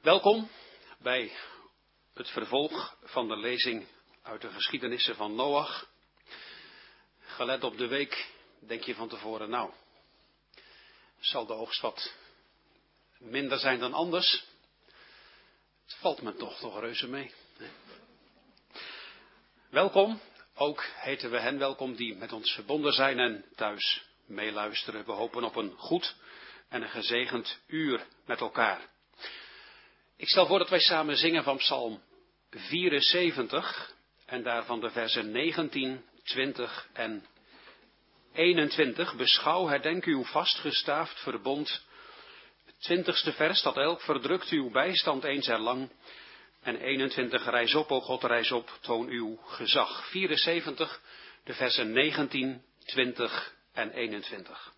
Welkom bij het vervolg van de lezing uit de geschiedenissen van Noach. Gelet op de week denk je van tevoren, nou, zal de oogst wat minder zijn dan anders? Het valt me toch reuze mee. Welkom, ook heten we hen welkom die met ons verbonden zijn en thuis meeluisteren. We hopen op een goed en een gezegend uur met elkaar. Ik stel voor dat wij samen zingen van Psalm 74 en daarvan de versen 19, 20 en 21. Beschouw, herdenk uw vastgestaafd verbond. Het 20ste vers, dat elk verdrukt uw bijstand eens erlang. En 21, rijs op, o God, rijs op, toon uw gezag. 74, de versen 19, 20 en 21.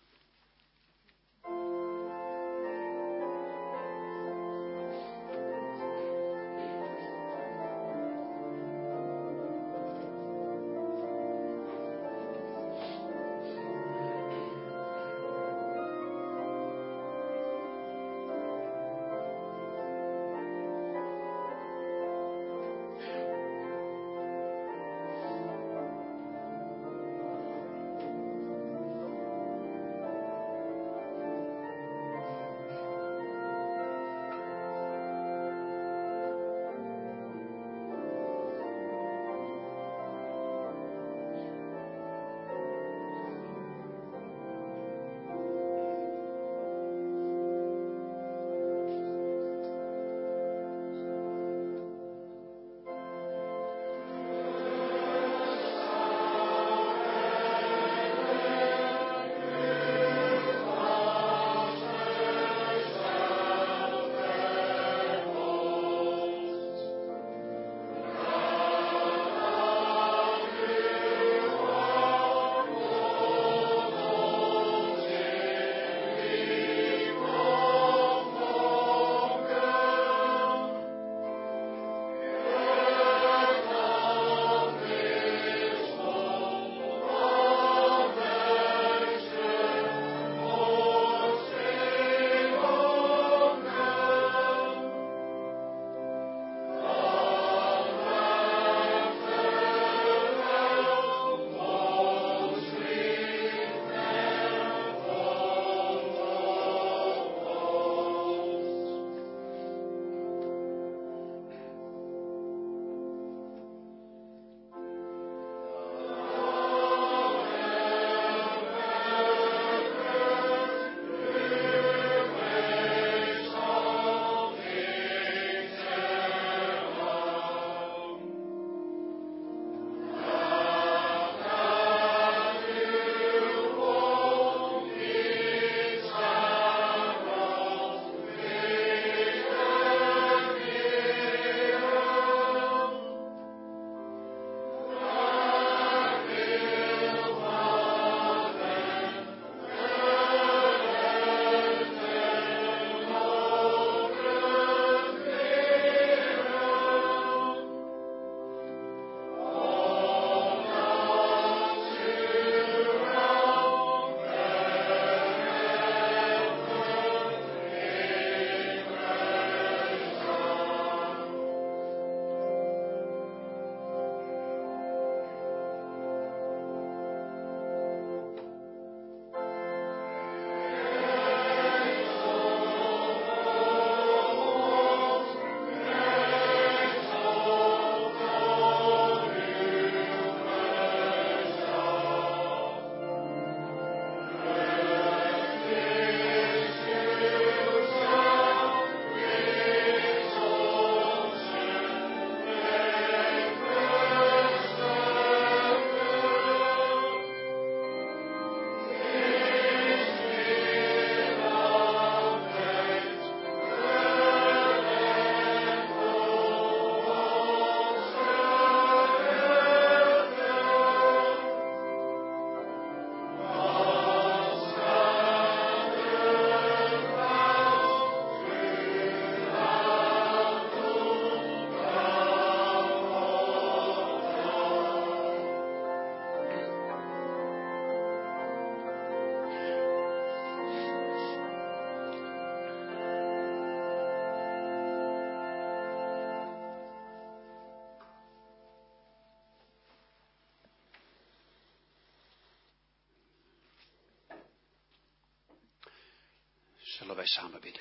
Zullen wij samen bidden.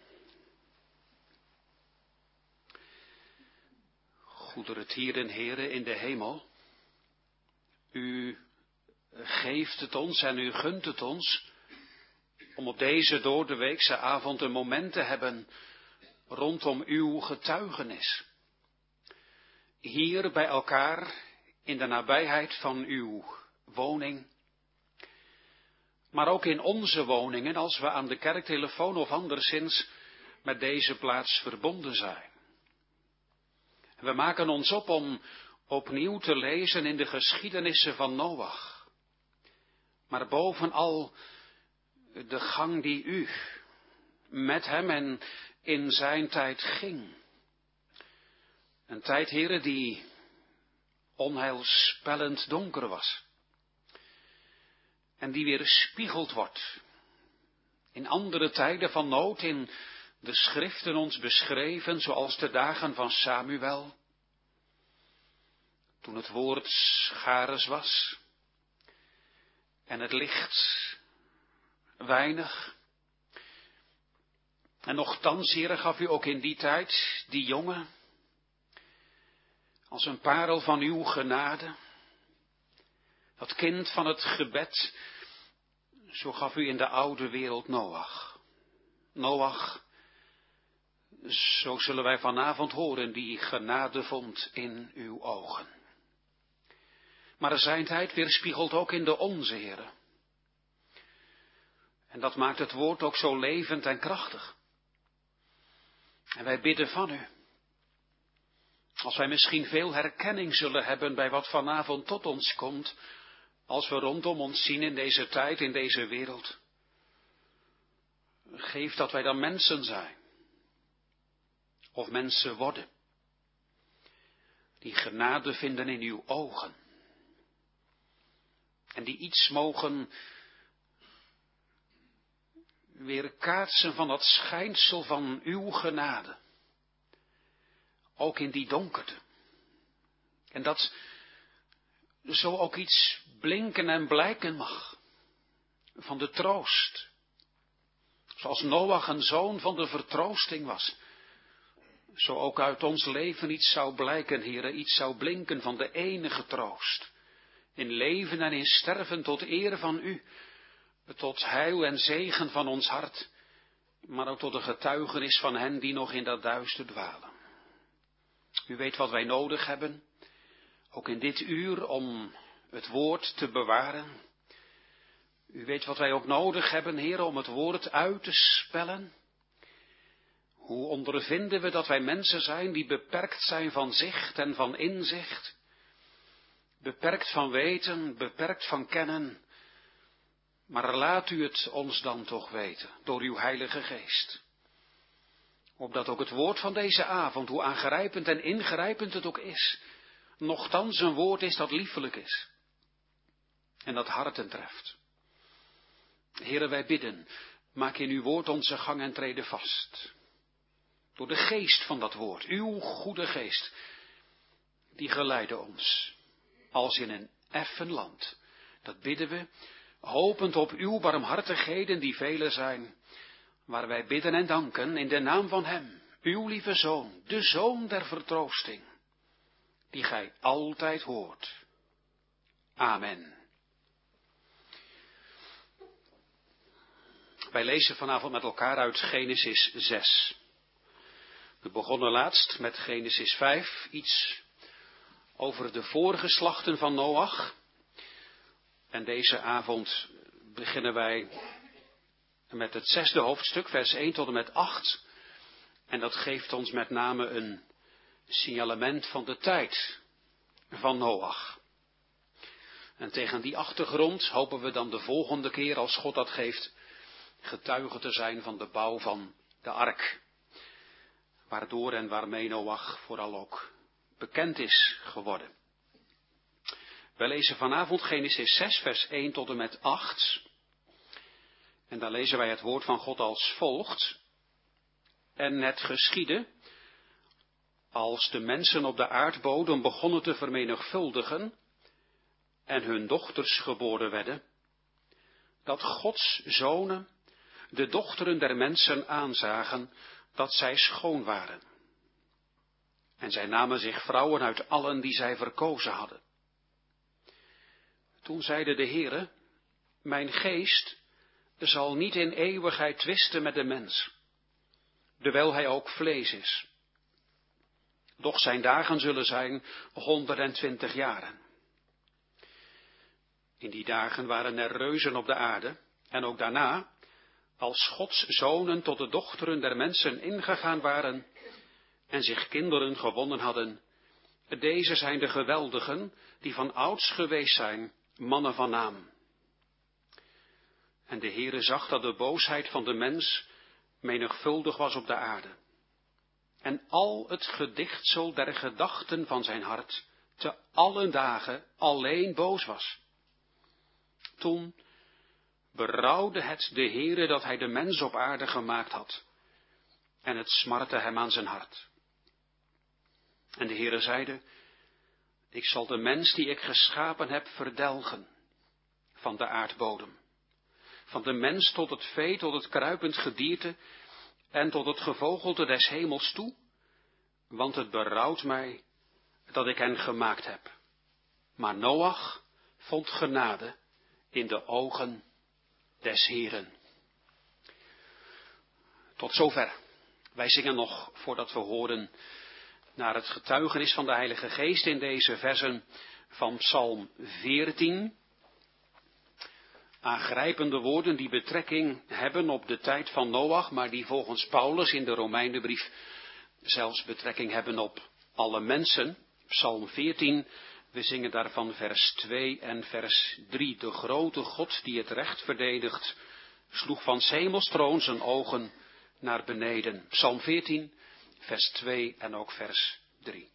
Goedertieren, Heere in de hemel, u geeft het ons en u gunt het ons om op deze doordeweekse avond een moment te hebben rondom uw getuigenis. Hier bij elkaar in de nabijheid van uw woning, maar ook in onze woningen als we aan de kerktelefoon of anderszins met deze plaats verbonden zijn. We maken ons op om opnieuw te lezen in de geschiedenissen van Noach, maar bovenal de gang die u met hem en in zijn tijd ging. Een tijd, Heere, die onheilspellend donker was. En die weer gespiegeld wordt. In andere tijden van nood, in de schriften ons beschreven, zoals de dagen van Samuel. Toen het woord schaars was. En het licht weinig. En nochtans, Heere, gaf u ook in die tijd die jongen als een parel van uw genade. Dat kind van het gebed, zo gaf u in de oude wereld Noach. Noach, zo zullen wij vanavond horen, die genade vond in uw ogen. Maar zijn tijd weerspiegelt ook in de onze, Heere. En dat maakt het woord ook zo levend en krachtig. En wij bidden van u. Als wij misschien veel herkenning zullen hebben bij wat vanavond tot ons komt, als we rondom ons zien in deze tijd, in deze wereld. Geef dat wij dan mensen zijn. Of mensen worden. Die genade vinden in uw ogen. En die iets mogen weerkaatsen van dat schijnsel van uw genade. Ook in die donkerte. En dat zo ook iets blinken en blijken mag. Van de troost. Zoals Noach een zoon van de vertroosting was. Zo ook uit ons leven iets zou blijken, Heere. Iets zou blinken van de enige troost. In leven en in sterven tot eer van u. Tot heil en zegen van ons hart. Maar ook tot de getuigenis van hen die nog in dat duister dwalen. U weet wat wij nodig hebben, ook in dit uur, om het woord te bewaren. U weet wat wij ook nodig hebben, Heer, om het woord uit te spellen. Hoe ondervinden we dat wij mensen zijn die beperkt zijn van zicht en van inzicht? Beperkt van weten, beperkt van kennen. Maar laat u het ons dan toch weten, door uw Heilige Geest. Opdat ook het woord van deze avond, hoe aangrijpend en ingrijpend het ook is, nochtans een woord is dat liefelijk is. En dat harten treft. Heere, wij bidden, maak in uw woord onze gang en treden vast. Door de geest van dat woord, uw goede geest, die geleidde ons, als in een effen land. Dat bidden we, hopend op uw barmhartigheden die vele zijn, waar wij bidden en danken in de naam van hem, uw lieve Zoon, de Zoon der vertroosting, die gij altijd hoort. Amen. Wij lezen vanavond met elkaar uit Genesis 6. We begonnen laatst met Genesis 5, iets over de voorgeslachten van Noach. En deze avond beginnen wij met het 6e hoofdstuk, vers 1 tot en met 8. En dat geeft ons met name een signalement van de tijd van Noach. En tegen die achtergrond hopen we dan de volgende keer, als God dat geeft, getuige te zijn van de bouw van de ark. Waardoor en waarmee Noach vooral ook bekend is geworden. We lezen vanavond Genesis 6, vers 1 tot en met 8. En daar lezen wij het woord van God als volgt. En het geschiedde, als de mensen op de aardbodem begonnen te vermenigvuldigen en hun dochters geboren werden, dat Gods zonen de dochteren der mensen aanzagen dat zij schoon waren. En zij namen zich vrouwen uit allen die zij verkozen hadden. Toen zeide de Heere, mijn geest zal niet in eeuwigheid twisten met de mens, dewijl hij ook vlees is. Doch zijn dagen zullen zijn 120 jaren. In die dagen waren er reuzen op de aarde, en ook daarna, als Gods zonen tot de dochteren der mensen ingegaan waren en zich kinderen gewonnen hadden, deze zijn de geweldigen die van ouds geweest zijn, mannen van naam. En de Heere zag dat de boosheid van de mens menigvuldig was op de aarde. En al het gedichtsel der gedachten van zijn hart te allen dagen alleen boos was. Toen berouwde het de Heere dat hij de mens op aarde gemaakt had. En het smartte hem aan zijn hart. En de Heere zeide, ik zal de mens die ik geschapen heb verdelgen van de aardbodem. Van de mens tot het vee, tot het kruipend gedierte en tot het gevogelte des hemels toe, want het berouwt mij dat ik hen gemaakt heb. Maar Noach vond genade in de ogen des Heeren. Tot zover. Wij zingen nog, voordat we horen naar het getuigenis van de Heilige Geest in deze versen van Psalm 14. Aangrijpende woorden die betrekking hebben op de tijd van Noach, maar die volgens Paulus in de Romeinenbrief zelfs betrekking hebben op alle mensen. Psalm 14, we zingen daarvan vers 2 en vers 3. De grote God die het recht verdedigt, sloeg van 's hemels troon zijn ogen naar beneden. Psalm 14, vers 2 en ook vers 3.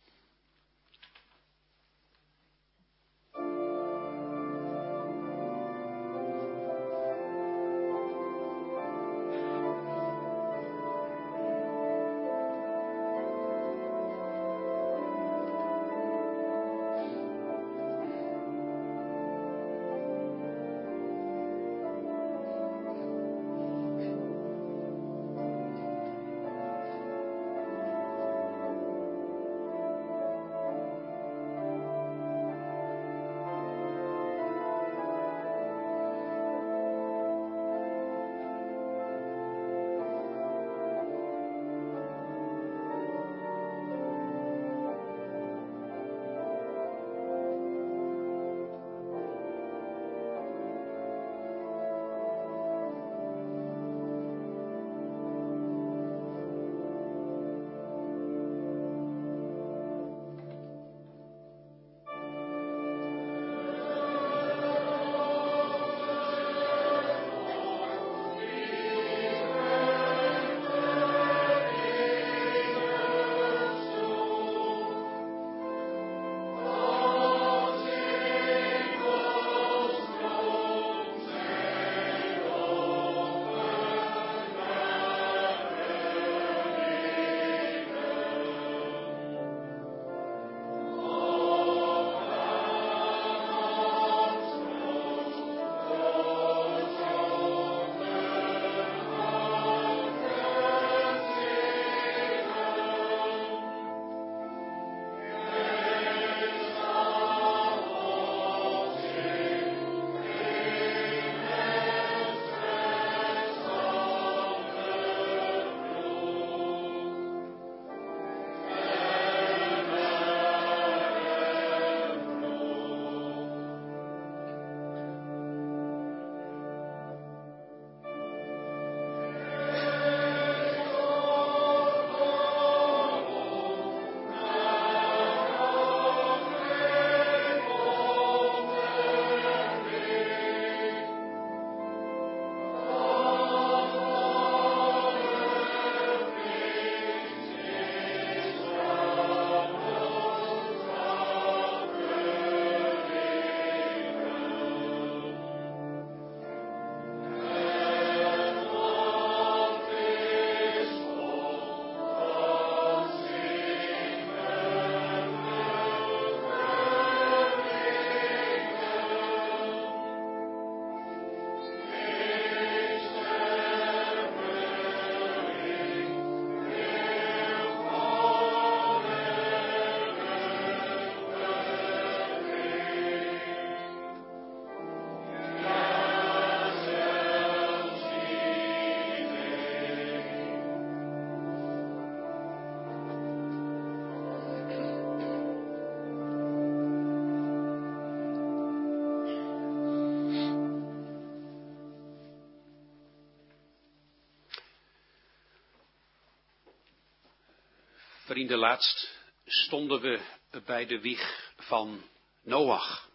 Vrienden, laatst stonden we bij de wieg van Noach.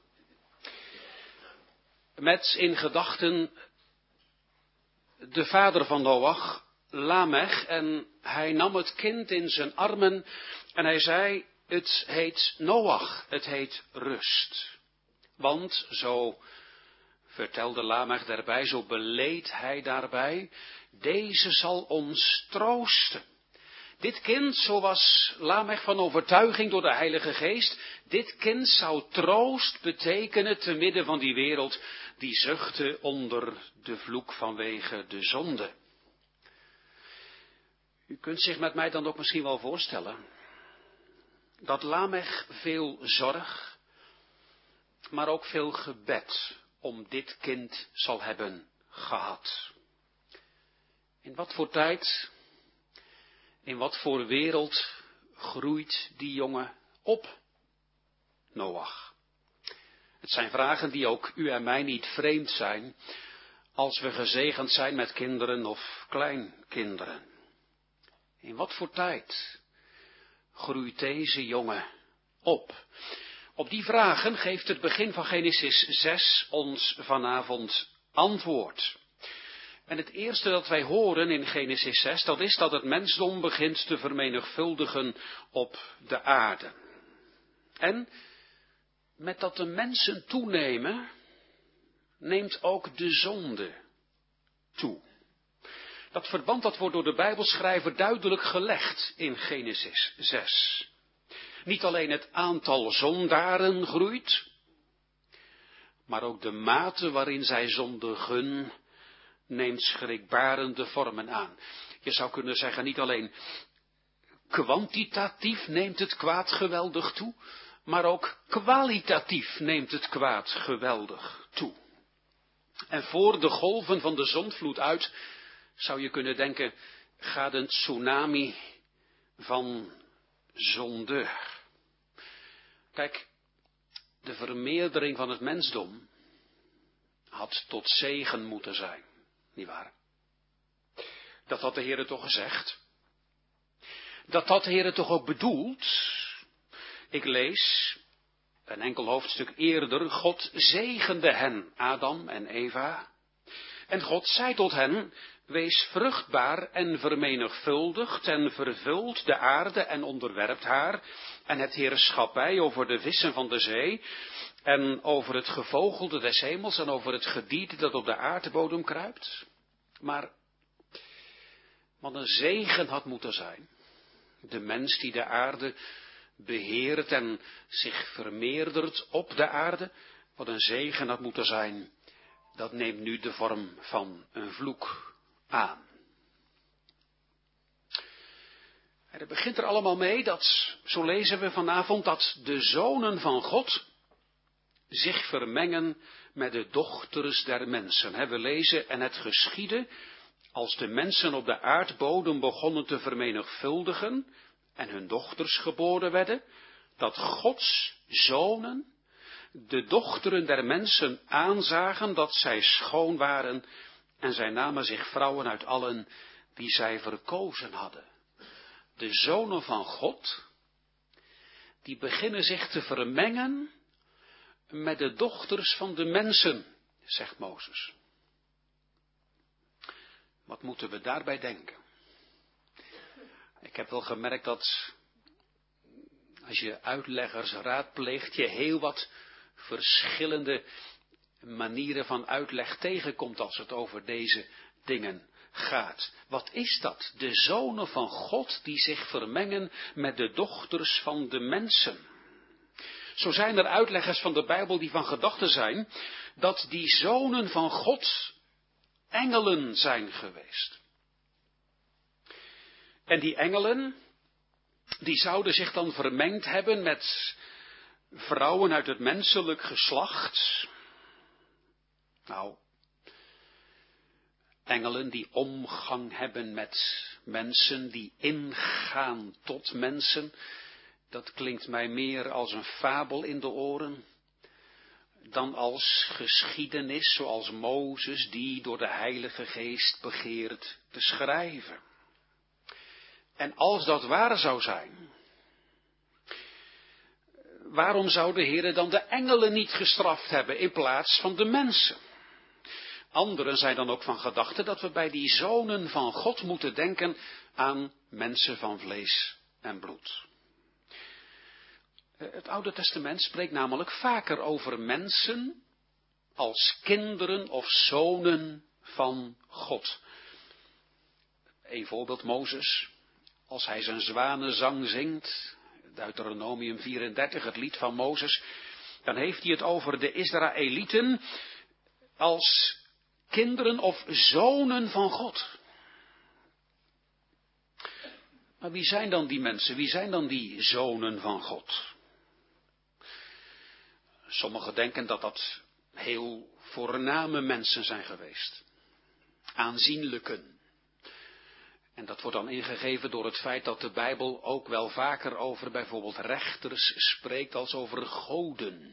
Met in gedachten de vader van Noach, Lamech, en hij nam het kind in zijn armen en hij zei, het heet Noach, het heet rust. Want, zo vertelde Lamech daarbij, zo beleed hij daarbij, deze zal ons troosten. Dit kind, zo was Lamech van overtuiging door de Heilige Geest, dit kind zou troost betekenen te midden van die wereld die zuchtte onder de vloek vanwege de zonde. U kunt zich met mij dan ook misschien wel voorstellen dat Lamech veel zorg, maar ook veel gebed om dit kind zal hebben gehad. In wat voor tijd, in wat voor wereld groeit die jongen op, Noach? Het zijn vragen die ook u en mij niet vreemd zijn als we gezegend zijn met kinderen of kleinkinderen. In wat voor tijd groeit deze jongen op? Op die vragen geeft het begin van Genesis 6 ons vanavond antwoord. En het eerste dat wij horen in Genesis 6, dat is dat het mensdom begint te vermenigvuldigen op de aarde. En met dat de mensen toenemen, neemt ook de zonde toe. Dat verband dat wordt door de Bijbelschrijver duidelijk gelegd in Genesis 6. Niet alleen het aantal zondaren groeit, maar ook de mate waarin zij zondigen neemt schrikbarende vormen aan. Je zou kunnen zeggen, niet alleen kwantitatief neemt het kwaad geweldig toe, maar ook kwalitatief neemt het kwaad geweldig toe. En voor de golven van de zondvloed uit, zou je kunnen denken, gaat een tsunami van zonde. Kijk, de vermeerdering van het mensdom had tot zegen moeten zijn, nietwaar? Dat had de Heere toch gezegd. Dat had de Heere toch ook bedoeld. Ik lees een enkel hoofdstuk eerder, God zegende hen, Adam en Eva. En God zei tot hen, wees vruchtbaar en vermenigvuldigt en vervult de aarde en onderwerpt haar. En het heerschappij over de vissen van de zee en over het gevogelde des hemels en over het gedierte dat op de aardbodem kruipt. Maar wat een zegen had moeten zijn. De mens die de aarde beheert en zich vermeerdert op de aarde, wat een zegen had moeten zijn, dat neemt nu de vorm van een vloek aan. En het begint er allemaal mee dat, zo lezen we vanavond, dat de zonen van God zich vermengen met de dochters der mensen. We lezen, en het geschiedde, als de mensen op de aardbodem begonnen te vermenigvuldigen en hun dochters geboren werden, dat Gods zonen de dochteren der mensen aanzagen dat zij schoon waren en zij namen zich vrouwen uit allen die zij verkozen hadden. De zonen van God, die beginnen zich te vermengen met de dochters van de mensen, zegt Mozes. Wat moeten we daarbij denken? Ik heb wel gemerkt dat als je uitleggers raadpleegt, je heel wat verschillende manieren van uitleg tegenkomt als het over deze dingen gaat. Wat is dat? De zonen van God die zich vermengen met de dochters van de mensen. Zo zijn er uitleggers van de Bijbel die van gedachte zijn dat die zonen van God engelen zijn geweest. En die engelen, die zouden zich dan vermengd hebben met vrouwen uit het menselijk geslacht. Nou, engelen die omgang hebben met mensen, die ingaan tot mensen, dat klinkt mij meer als een fabel in de oren dan als geschiedenis zoals Mozes die door de Heilige Geest begeert te schrijven. En als dat waar zou zijn, waarom zou de Heer dan de engelen niet gestraft hebben in plaats van de mensen? Anderen zijn dan ook van gedachte dat we bij die zonen van God moeten denken aan mensen van vlees en bloed. Het Oude Testament spreekt namelijk vaker over mensen als kinderen of zonen van God. Een voorbeeld Mozes, als hij zijn zwanenzang zingt, Deuteronomium 34, het lied van Mozes, dan heeft hij het over de Israëlieten als kinderen of zonen van God. Maar wie zijn dan die mensen? Wie zijn dan die zonen van God? Sommigen denken dat dat heel voorname mensen zijn geweest. Aanzienlijken. En dat wordt dan ingegeven door het feit dat de Bijbel ook wel vaker over bijvoorbeeld rechters spreekt als over goden.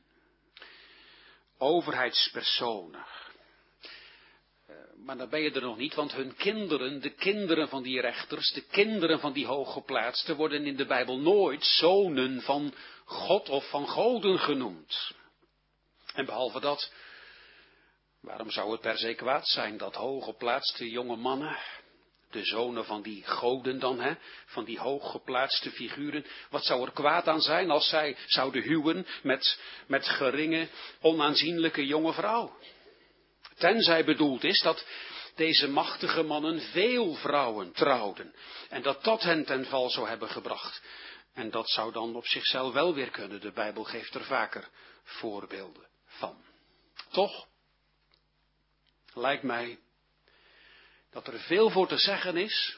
Overheidspersonen. Maar dan ben je er nog niet, want hun kinderen, de kinderen van die rechters, de kinderen van die hooggeplaatsten, worden in de Bijbel nooit zonen van God of van goden genoemd. En behalve dat, waarom zou het per se kwaad zijn dat hooggeplaatste jonge mannen, de zonen van die goden dan, van die hooggeplaatste figuren, wat zou er kwaad aan zijn als zij zouden huwen met geringe, onaanzienlijke jonge vrouw? Tenzij bedoeld is dat deze machtige mannen veel vrouwen trouwden. En dat dat hen ten val zou hebben gebracht. En dat zou dan op zichzelf wel weer kunnen. De Bijbel geeft er vaker voorbeelden van. Toch lijkt mij dat er veel voor te zeggen is.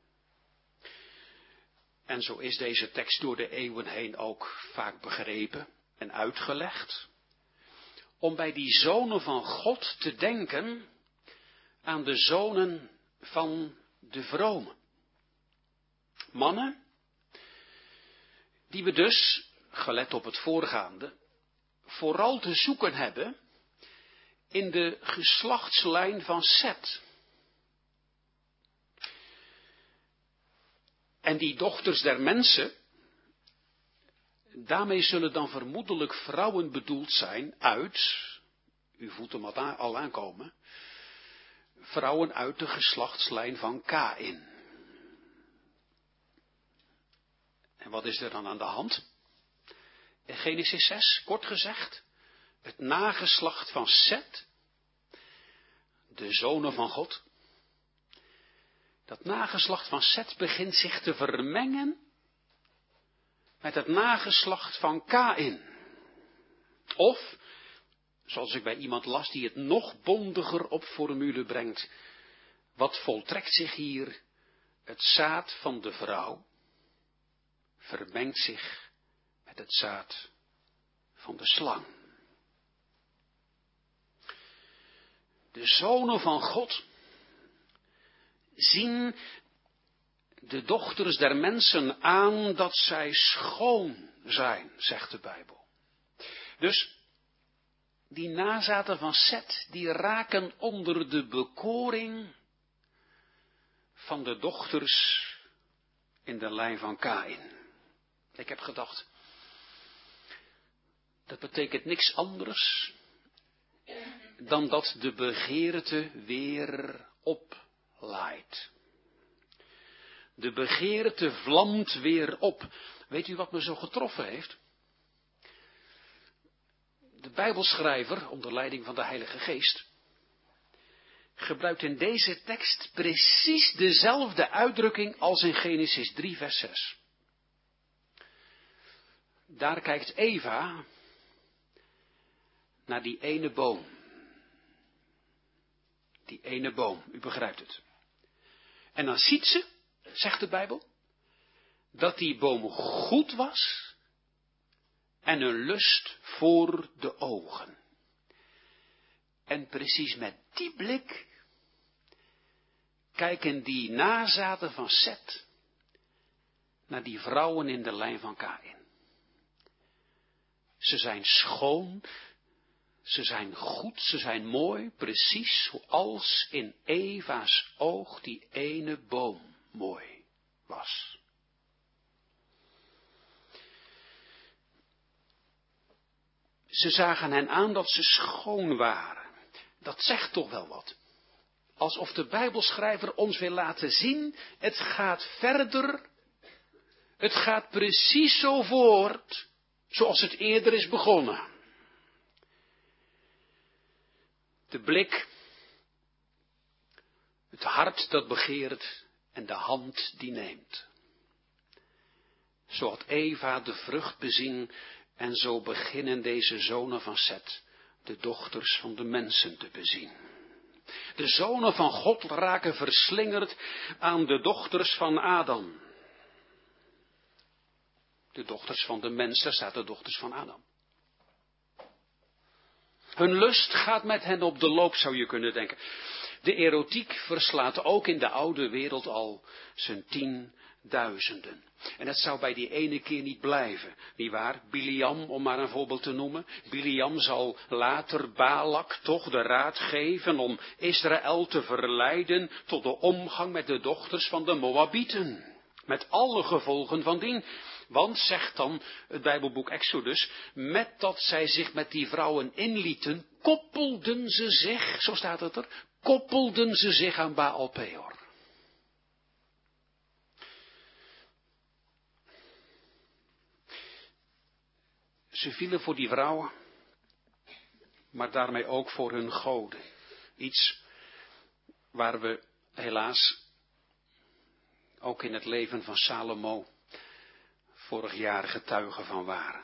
En zo is deze tekst door de eeuwen heen ook vaak begrepen en uitgelegd. Om bij die zonen van God te denken aan de zonen van de vromen. Mannen, die we dus, gelet op het voorgaande, vooral te zoeken hebben in de geslachtslijn van Set. En die dochters der mensen, daarmee zullen dan vermoedelijk vrouwen bedoeld zijn uit, u voelt hem al aankomen, vrouwen uit de geslachtslijn van Kaïn. En wat is er dan aan de hand? In Genesis 6, kort gezegd, het nageslacht van Set, de zonen van God. Dat nageslacht van Set begint zich te vermengen met het nageslacht van Kaïn. Of, zoals ik bij iemand las die het nog bondiger op formule brengt, wat voltrekt zich hier? Het zaad van de vrouw vermengt zich met het zaad van de slang. De zonen van God zien de dochters der mensen aan dat zij schoon zijn, zegt de Bijbel. Dus die nazaten van Set, die raken onder de bekoring van de dochters in de lijn van Kaïn. Ik heb gedacht, dat betekent niks anders dan dat de begeerte weer oplaait. De begeerte vlamt weer op. Weet u wat me zo getroffen heeft? De Bijbelschrijver, onder leiding van de Heilige Geest, gebruikt in deze tekst precies dezelfde uitdrukking als in Genesis 3 vers 6. Daar kijkt Eva naar die ene boom. Die ene boom, u begrijpt het. En dan ziet ze, zegt de Bijbel, dat die boom goed was en een lust voor de ogen. En precies met die blik kijken die nazaten van Set naar die vrouwen in de lijn van Kaïn. Ze zijn schoon, ze zijn goed, ze zijn mooi, precies zoals in Eva's oog die ene boom mooi was. Ze zagen hen aan dat ze schoon waren. Dat zegt toch wel wat. Alsof de Bijbelschrijver ons wil laten zien, het gaat verder. Het gaat precies zo voort, zoals het eerder is begonnen. De blik, het hart dat begeert en de hand die neemt. Zo had Eva de vrucht bezien en zo beginnen deze zonen van Set, de dochters van de mensen te bezien. De zonen van God raken verslingerd aan de dochters van Adam. De dochters van de mens, daar staat de dochters van Adam. Hun lust gaat met hen op de loop, zou je kunnen denken. De erotiek verslaat ook in de oude wereld al zijn 10.000. En het zou bij die ene keer niet blijven, nietwaar? Biliam, om maar een voorbeeld te noemen. Biliam zal later Balak toch de raad geven om Israël te verleiden tot de omgang met de dochters van de Moabieten. Met alle gevolgen van dien. Want, zegt dan het Bijbelboek Exodus, met dat zij zich met die vrouwen inlieten, koppelden ze zich, zo staat het er, koppelden ze zich aan Baal Peor. Ze vielen voor die vrouwen, maar daarmee ook voor hun goden. Iets waar we helaas ook in het leven van Salomo vorig jaar getuigen van waren.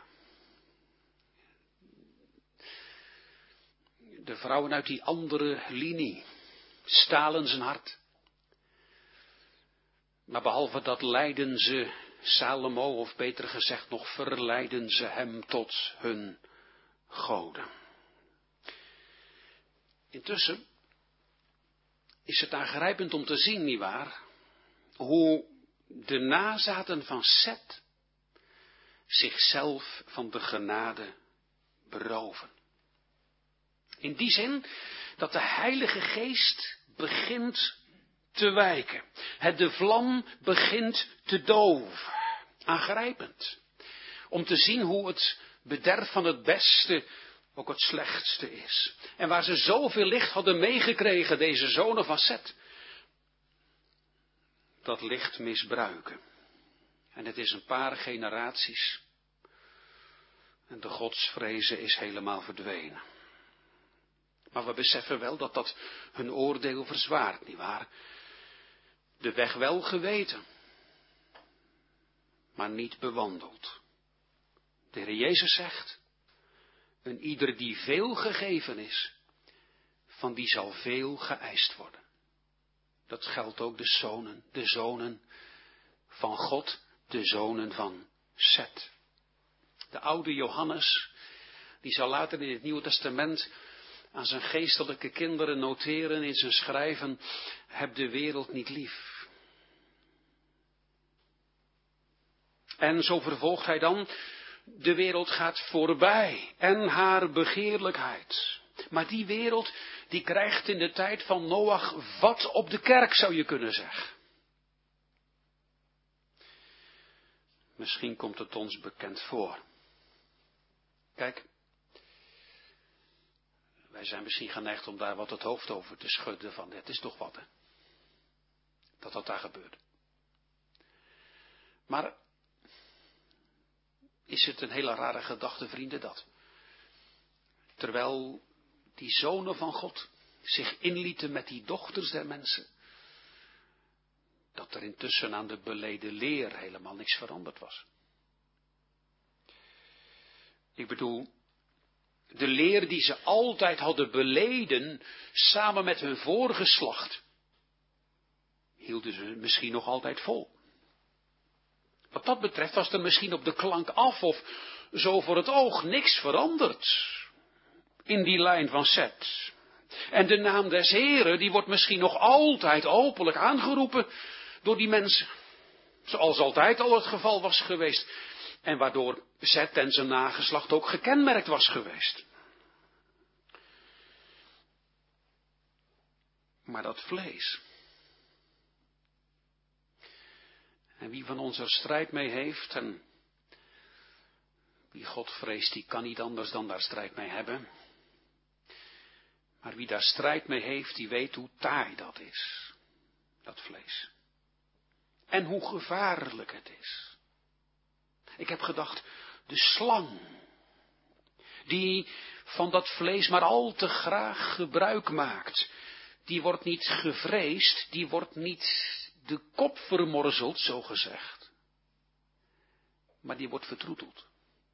De vrouwen uit die andere linie stalen zijn hart. Maar behalve dat leiden ze Salomo, of beter gezegd nog verleiden ze hem tot hun goden. Intussen is het aangrijpend om te zien, nietwaar, hoe de nazaten van Set zichzelf van de genade beroven. In die zin dat de Heilige Geest begint te wijken. Het de vlam begint te doven. Aangrijpend. Om te zien hoe het bederf van het beste ook het slechtste is. En waar ze zoveel licht hadden meegekregen, deze zonen van Set, dat licht misbruiken. En het is een paar generaties. En de godsvreze is helemaal verdwenen. Maar we beseffen wel dat dat hun oordeel verzwaart, nietwaar? De weg wel geweten, maar niet bewandeld. De Heer Jezus zegt, een ieder die veel gegeven is, van die zal veel geëist worden. Dat geldt ook de zonen van God, de zonen van Set. De oude Johannes, die zal later in het Nieuwe Testament aan zijn geestelijke kinderen noteren in zijn schrijven, heb de wereld niet lief. En zo vervolgt hij dan, de wereld gaat voorbij en haar begeerlijkheid. Maar die wereld, die krijgt in de tijd van Noach vat op de kerk, zou je kunnen zeggen. Misschien komt het ons bekend voor. Kijk, wij zijn misschien geneigd om daar wat het hoofd over te schudden van, het is toch wat, hè? Dat daar gebeurt. Maar is het een hele rare gedachte, vrienden, dat terwijl die zonen van God zich inlieten met die dochters der mensen, dat er intussen aan de beleden leer helemaal niks veranderd was. Ik bedoel, de leer die ze altijd hadden beleden, samen met hun voorgeslacht, hielden ze misschien nog altijd vol. Wat dat betreft was er misschien op de klank af of zo voor het oog niks veranderd in die lijn van Set. En de naam des Heren, die wordt misschien nog altijd openlijk aangeroepen door die mensen. Zoals altijd al het geval was geweest. En waardoor Set en zijn nageslacht ook gekenmerkt was geweest. Maar dat vlees. En wie van ons er strijd mee heeft en Wie God vreest, die kan niet anders dan daar strijd mee hebben. Maar wie daar strijd mee heeft, die weet hoe taai dat is. Dat vlees. En hoe gevaarlijk het is. Ik heb gedacht, de slang, die van dat vlees maar al te graag gebruik maakt, die wordt niet gevreesd, die wordt niet de kop vermorzeld, zo gezegd. Maar die wordt vertroeteld.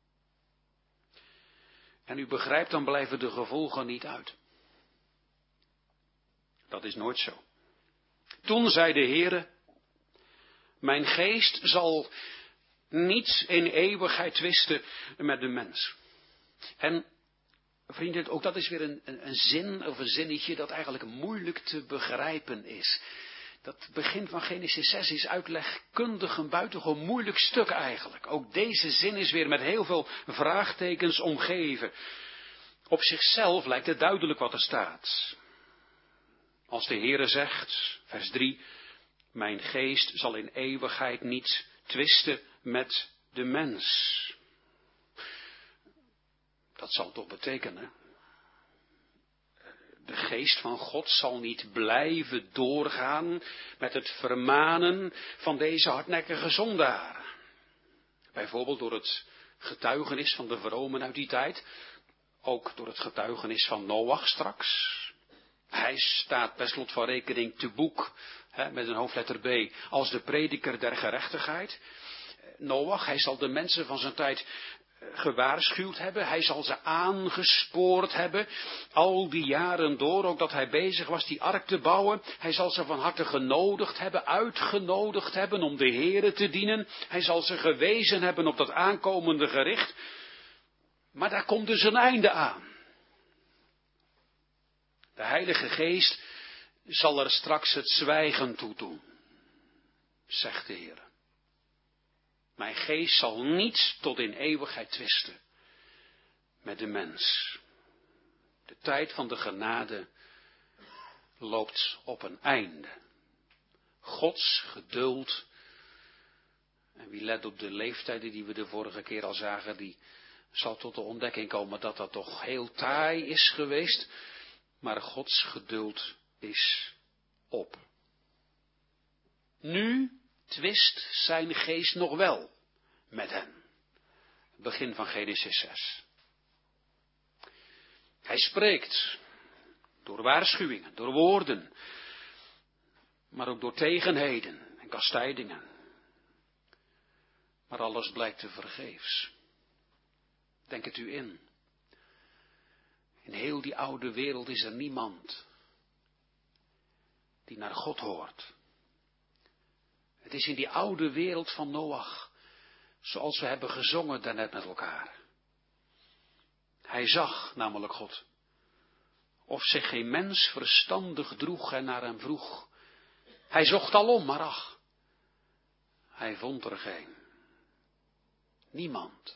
En u begrijpt, dan blijven de gevolgen niet uit. Dat is nooit zo. Toen zei de Heere, mijn geest zal niet in eeuwigheid twisten met de mens. En vrienden, ook dat is weer een zin of een zinnetje dat eigenlijk moeilijk te begrijpen is. Dat begin van Genesis 6 is uitlegkundig een buitengewoon moeilijk stuk eigenlijk. Ook deze zin is weer met heel veel vraagtekens omgeven. Op zichzelf lijkt het duidelijk wat er staat. Als de Heere zegt, vers 3, mijn geest zal in eeuwigheid niet twisten met de mens. Dat zal toch betekenen, de geest van God zal niet blijven doorgaan met het vermanen van deze hardnekkige zondaar. Bijvoorbeeld door het getuigenis van de vromen uit die tijd, ook door het getuigenis van Noach straks. Hij staat per slot van rekening te boek, met een hoofdletter B, als de prediker der gerechtigheid. Noach, hij zal de mensen van zijn tijd gewaarschuwd hebben, hij zal ze aangespoord hebben, al die jaren door, ook dat hij bezig was die ark te bouwen. Hij zal ze van harte genodigd hebben, uitgenodigd hebben om de Heere te dienen. Hij zal ze gewezen hebben op dat aankomende gericht. Maar daar komt dus een einde aan. De Heilige Geest zal er straks het zwijgen toe doen, zegt de Heer. Mijn geest zal niet tot in eeuwigheid twisten met de mens. De tijd van de genade loopt op een einde. Gods geduld, en wie let op de leeftijden die we de vorige keer al zagen, die zal tot de ontdekking komen dat dat toch heel taai is geweest. Maar Gods geduld is op. Nu twist zijn geest nog wel met hen. Begin van Genesis 6. Hij spreekt door waarschuwingen, door woorden, maar ook door tegenheden en kastijdingen. Maar alles blijkt te vergeefs. Denk het u in. In heel die oude wereld is er niemand die naar God hoort. Het is in die oude wereld van Noach, zoals we hebben gezongen daarnet met elkaar. Hij zag namelijk God, of zich geen mens verstandig droeg en naar hem vroeg. Hij zocht alom, maar ach, hij vond er geen. Niemand.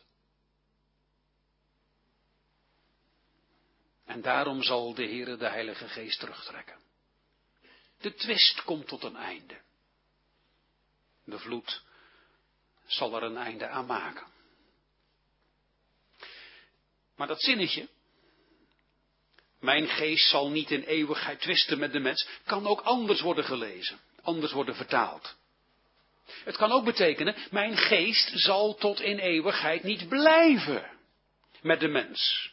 En daarom zal de Heere de Heilige Geest terugtrekken. De twist komt tot een einde. De vloed zal er een einde aan maken. Maar dat zinnetje, mijn geest zal niet in eeuwigheid twisten met de mens, kan ook anders worden gelezen, anders worden vertaald. Het kan ook betekenen, mijn geest zal tot in eeuwigheid niet blijven met de mens.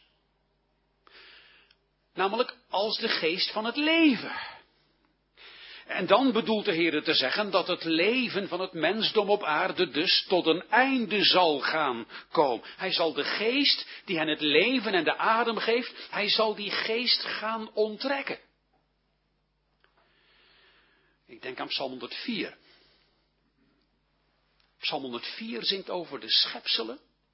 Namelijk als de geest van het leven. En dan bedoelt de Heer te zeggen dat het leven van het mensdom op aarde dus tot een einde zal gaan komen. Hij zal de geest die hen het leven en de adem geeft, hij zal die geest gaan onttrekken. Ik denk aan Psalm 104. Psalm 104 zingt over de schepselen.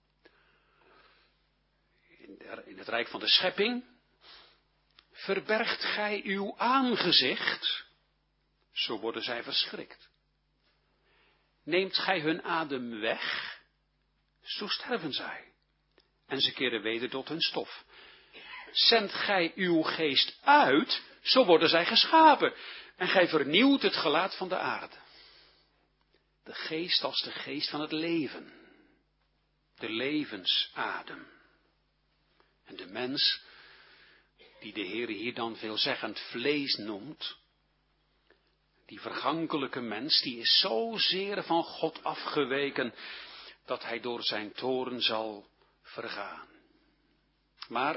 In het rijk van de schepping. Verbergt gij uw aangezicht, zo worden zij verschrikt. Neemt gij hun adem weg, zo sterven zij. En ze keren weder tot hun stof. Zendt gij uw geest uit, zo worden zij geschapen. En gij vernieuwt het gelaat van de aarde. De geest als de geest van het leven. de levensadem. En de mens, die de Heer hier dan veelzeggend vlees noemt, die vergankelijke mens, die is zozeer van God afgeweken, dat hij door zijn toorn zal vergaan. Maar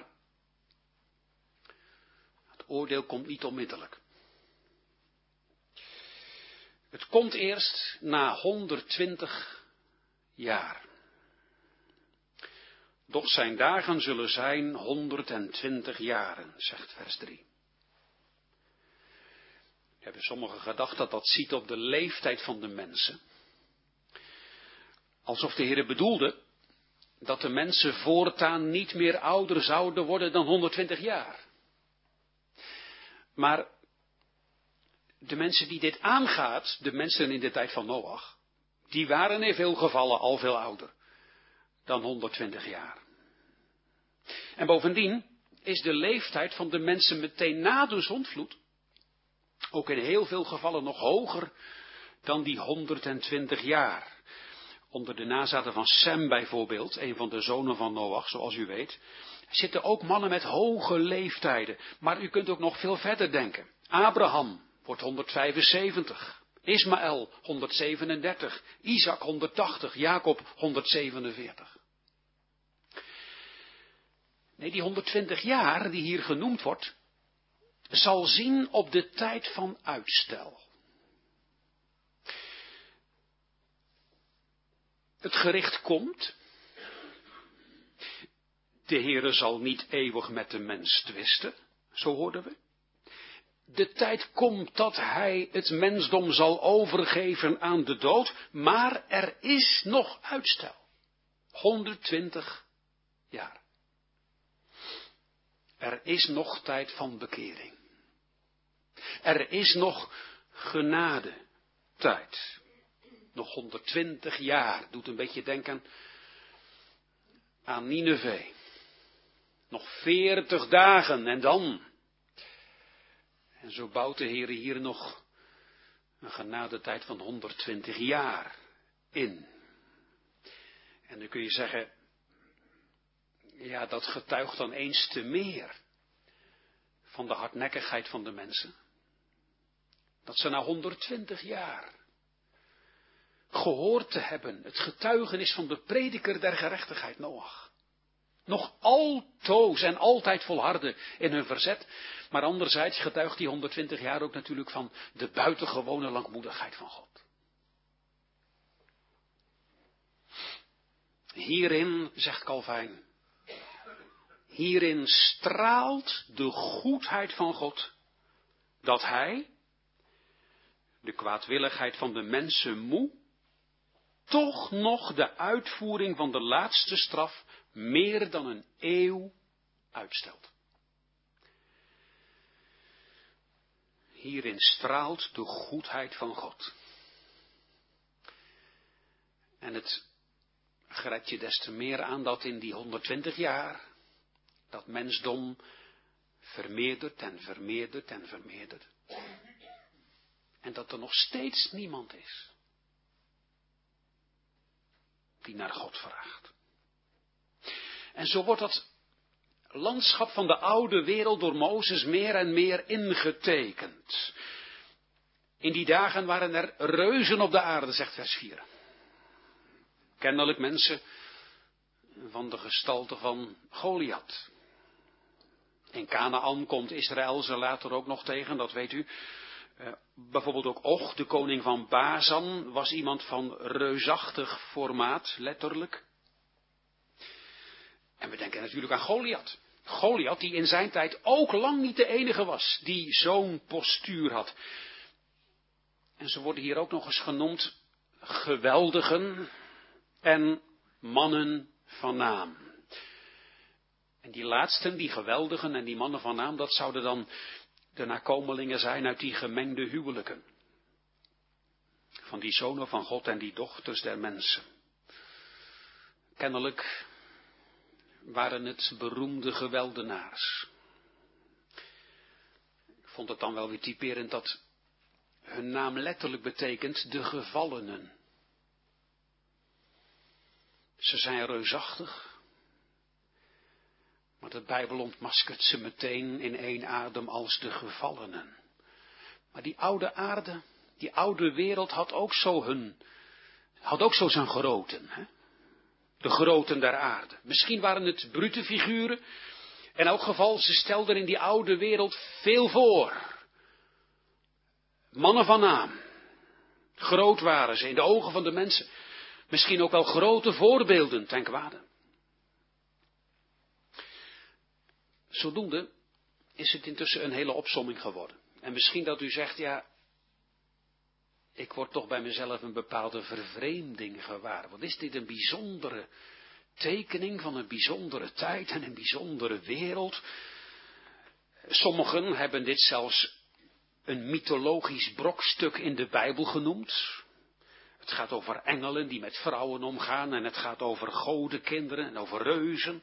het oordeel komt niet onmiddellijk. Het komt eerst na 120 jaar. Doch zijn dagen zullen zijn 120 jaren, zegt vers 3. Hebben sommigen gedacht dat dat ziet op de leeftijd van de mensen. Alsof de Heer bedoelde dat de mensen voortaan niet meer ouder zouden worden dan 120 jaar. Maar de mensen die dit aangaat, de mensen in de tijd van Noach, die waren in veel gevallen al veel ouder dan 120 jaar. En bovendien is de leeftijd van de mensen meteen na de zondvloed ook in heel veel gevallen nog hoger dan die 120 jaar. Onder de nazaten van Sem bijvoorbeeld, een van de zonen van Noach, zoals u weet, zitten ook mannen met hoge leeftijden. Maar u kunt ook nog veel verder denken. Abraham wordt 175, Ismaël 137, Isaac 180, Jacob 147. Nee, die 120 jaar die hier genoemd wordt, zal zien op de tijd van uitstel. Het gericht komt. De Heere zal niet eeuwig met de mens twisten, zo hoorden we. De tijd komt dat hij het mensdom zal overgeven aan de dood, maar er is nog uitstel. 120 jaar. Er is nog tijd van bekering. Er is nog genadetijd. Nog 120 jaar. Doet een beetje denken aan Nineve. Nog 40 dagen en dan. En zo bouwt de Heer hier nog een genadetijd van 120 jaar in. En dan kun je zeggen, ja, dat getuigt dan eens te meer van de hardnekkigheid van de mensen. Dat ze na 120 jaar gehoord te hebben, het getuigenis van de prediker der gerechtigheid Noach. Nog altoos en altijd volharden in hun verzet, maar anderzijds getuigt die 120 jaar ook natuurlijk van de buitengewone langmoedigheid van God. Hierin, zegt Calvijn, hierin straalt de goedheid van God, dat hij, de kwaadwilligheid van de mensen moe, toch nog de uitvoering van de laatste straf meer dan een eeuw uitstelt. Hierin straalt de goedheid van God. En het grijpt je des te meer aan dat in die 120 jaar dat mensdom vermeerdert en vermeerdert en vermeerdert. En dat er nog steeds niemand is die naar God vraagt. En zo wordt dat landschap van de oude wereld door Mozes meer en meer ingetekend. In die dagen waren er reuzen op de aarde, zegt vers 4. Kennelijk mensen van de gestalte van Goliath. In Kanaan komt Israël ze later ook nog tegen, dat weet u. Bijvoorbeeld ook Och, de koning van Bazan, was iemand van reusachtig formaat, letterlijk. En we denken natuurlijk aan Goliath. Goliath die in zijn tijd ook lang niet de enige was die zo'n postuur had. En ze worden hier ook nog eens genoemd geweldigen en mannen van naam. En die laatsten, die geweldigen en die mannen van naam, dat zouden dan de nakomelingen zijn uit die gemengde huwelijken. Van die zonen van God en die dochters der mensen. Kennelijk waren het beroemde geweldenaars. Ik vond het dan wel weer typerend dat hun naam letterlijk betekent de gevallenen. Ze zijn reusachtig. Maar de Bijbel ontmaskert ze meteen in één adem als de gevallenen. Maar die oude aarde, die oude wereld had ook zo zijn groten. Hè? De groten der aarde. Misschien waren het brute figuren. In elk geval, ze stelden in die oude wereld veel voor. Mannen van naam. Groot waren ze in de ogen van de mensen. Misschien ook wel grote voorbeelden ten kwade. Zodoende is het intussen een hele opsomming geworden. En misschien dat u zegt, ja, ik word toch bij mezelf een bepaalde vervreemding gewaar. Wat is dit een bijzondere tekening van een bijzondere tijd en een bijzondere wereld. Sommigen hebben dit zelfs een mythologisch brokstuk in de Bijbel genoemd. Het gaat over engelen die met vrouwen omgaan en het gaat over godenkinderen en over reuzen.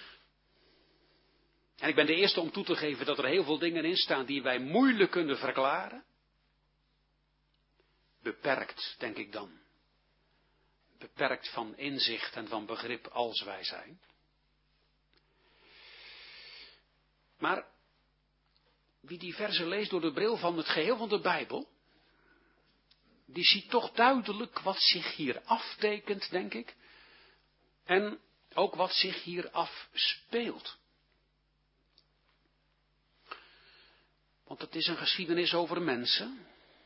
En ik ben de eerste om toe te geven dat er heel veel dingen in staan die wij moeilijk kunnen verklaren. Beperkt, denk ik dan. Beperkt van inzicht en van begrip als wij zijn. Maar wie die verzen leest door de bril van het geheel van de Bijbel, die ziet toch duidelijk wat zich hier aftekent, denk ik. En ook wat zich hier afspeelt. Want het is een geschiedenis over mensen.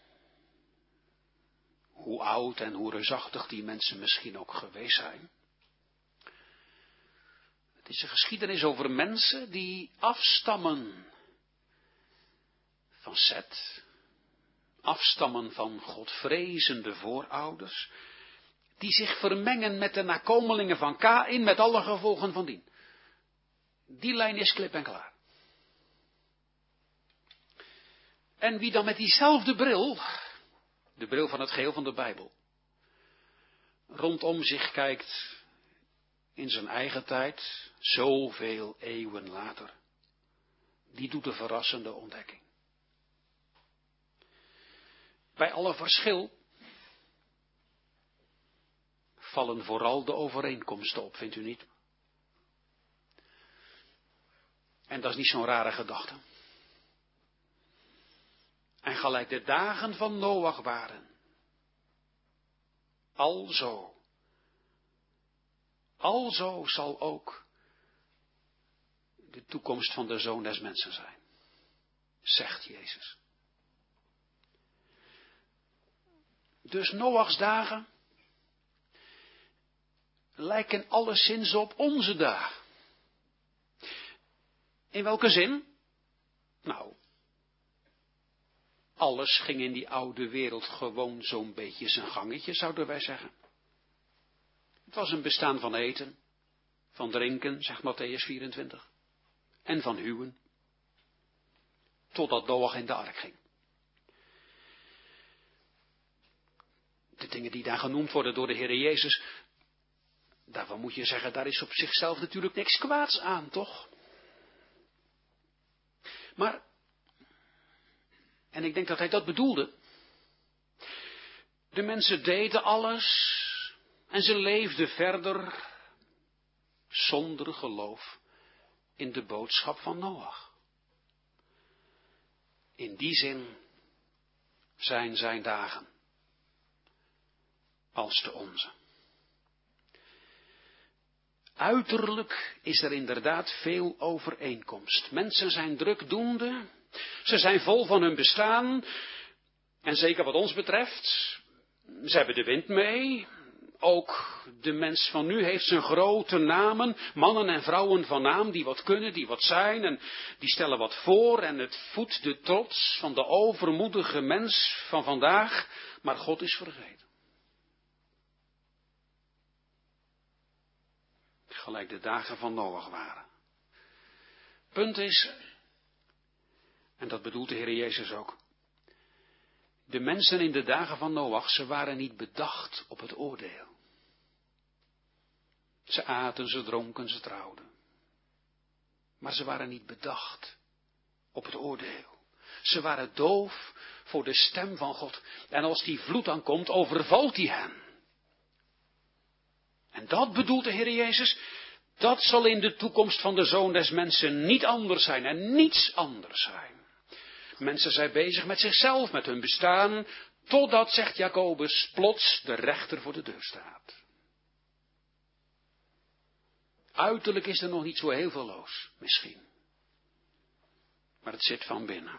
Hoe oud en hoe reusachtig die mensen misschien ook geweest zijn. Het is een geschiedenis over mensen die afstammen van Seth. Afstammen van godvrezende voorouders. Die zich vermengen met de nakomelingen van Kaïn met alle gevolgen van dien. Die lijn is klip en klaar. En wie dan met diezelfde bril, de bril van het geheel van de Bijbel, rondom zich kijkt in zijn eigen tijd, zoveel eeuwen later, die doet de verrassende ontdekking. Bij alle verschil vallen vooral de overeenkomsten op, vindt u niet? En dat is niet zo'n rare gedachte. En gelijk de dagen van Noach waren. Alzo zal ook de toekomst van de Zoon des Mensen zijn. Zegt Jezus. Dus Noachs dagen lijken alleszins op onze dagen. In welke zin? Nou, alles ging in die oude wereld gewoon zo'n beetje zijn gangetje, zouden wij zeggen. Het was een bestaan van eten, van drinken, zegt Mattheüs 24, en van huwen, totdat Noach in de ark ging. De dingen die daar genoemd worden door de Heer Jezus, daarvan moet je zeggen, daar is op zichzelf natuurlijk niks kwaads aan, toch? Maar, en ik denk dat hij dat bedoelde, de mensen deden alles en ze leefden verder zonder geloof in de boodschap van Noach. In die zin zijn zijn dagen als de onze. Uiterlijk is er inderdaad veel overeenkomst. Mensen zijn drukdoende, ze zijn vol van hun bestaan, en zeker wat ons betreft, ze hebben de wind mee. Ook de mens van nu heeft zijn grote namen, mannen en vrouwen van naam, die wat kunnen, die wat zijn, en die stellen wat voor, en het voedt de trots van de overmoedige mens van vandaag, maar God is vergeten. Gelijk de dagen van Noach waren. Punt is, en dat bedoelt de Heer Jezus ook, de mensen in de dagen van Noach, ze waren niet bedacht op het oordeel. Ze aten, ze dronken, ze trouwden. Maar ze waren niet bedacht op het oordeel. Ze waren doof voor de stem van God. En als die vloed aankomt, overvalt hij hen. En dat bedoelt de Heer Jezus, dat zal in de toekomst van de Zoon des Mensen niet anders zijn en niets anders zijn. Mensen zijn bezig met zichzelf, met hun bestaan, totdat, zegt Jacobus, plots de rechter voor de deur staat. Uiterlijk is er nog niet zo heel veel los, misschien. Maar het zit van binnen.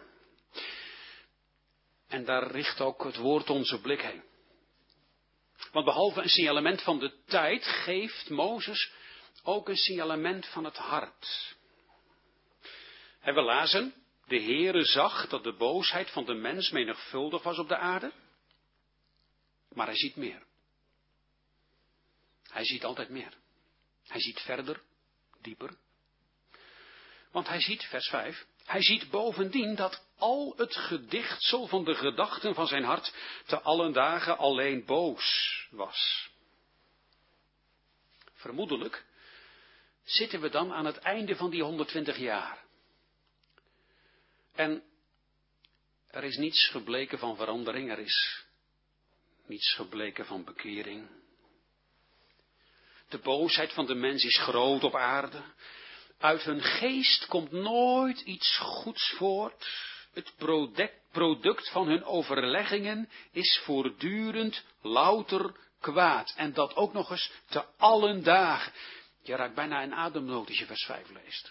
En daar richt ook het woord onze blik heen. Want behalve een signalement van de tijd, geeft Mozes ook een signalement van het hart. En we lazen, de Heere zag dat de boosheid van de mens menigvuldig was op de aarde. Maar hij ziet meer. Hij ziet altijd meer. Hij ziet verder, dieper. Want hij ziet, vers 5, hij ziet bovendien dat al het gedichtsel van de gedachten van zijn hart te allen dagen alleen boos was. Vermoedelijk zitten we dan aan het einde van die 120 jaar. En er is niets gebleken van verandering, er is niets gebleken van bekering. De boosheid van de mens is groot op aarde. Uit hun geest komt nooit iets goeds voort. Het product van hun overleggingen is voortdurend louter kwaad. En dat ook nog eens te allen dagen. Je raakt bijna in ademnood als je vers 5 leest.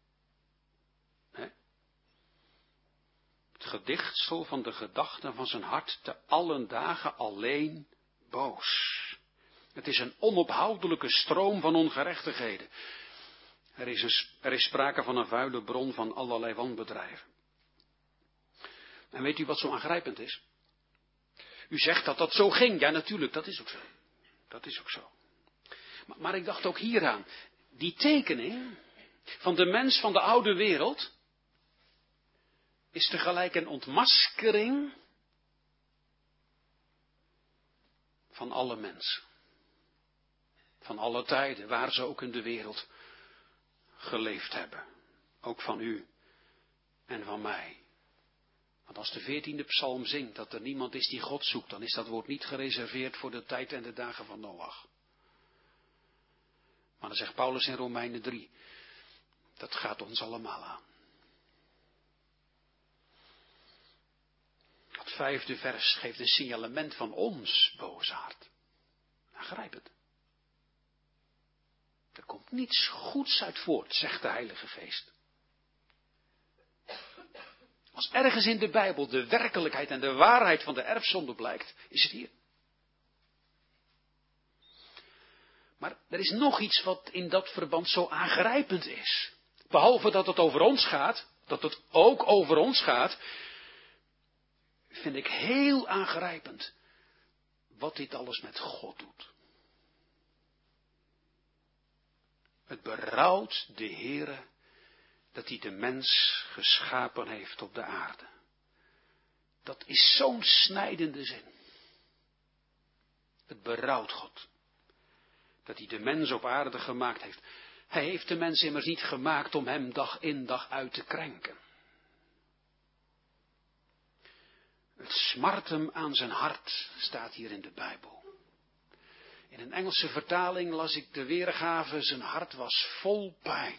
Het gedichtsel van de gedachten van zijn hart te allen dagen alleen boos. Het is een onophoudelijke stroom van ongerechtigheden. Er is sprake van een vuile bron van allerlei wanbedrijven. En weet u wat zo aangrijpend is? U zegt dat dat zo ging. Ja, natuurlijk, dat is ook zo. Dat is ook zo. Maar ik dacht ook hieraan. Die tekening van de mens van de oude wereld is tegelijk een ontmaskering van alle mensen. Van alle tijden, waar ze ook in de wereld geleefd hebben. Ook van u en van mij. Want als de 14e psalm zingt dat er niemand is die God zoekt, dan is dat woord niet gereserveerd voor de tijd en de dagen van Noach. Maar dan zegt Paulus in Romeinen 3, dat gaat ons allemaal aan. Het 5e vers geeft een signalement van ons boosaard. Aangrijpend. Er komt niets goeds uit voort, zegt de Heilige Geest. Als ergens in de Bijbel de werkelijkheid en de waarheid van de erfzonde blijkt, is het hier. Maar er is nog iets wat in dat verband zo aangrijpend is. Behalve dat het over ons gaat, dat het ook over ons gaat, vind ik heel aangrijpend wat dit alles met God doet. Het berouwt de Heere dat hij de mens geschapen heeft op de aarde. Dat is zo'n snijdende zin. Het berouwt God dat hij de mens op aarde gemaakt heeft. Hij heeft de mens immers niet gemaakt om hem dag in dag uit te krenken. Het smart hem aan zijn hart, staat hier in de Bijbel. In een Engelse vertaling las ik de weergave, zijn hart was vol pijn.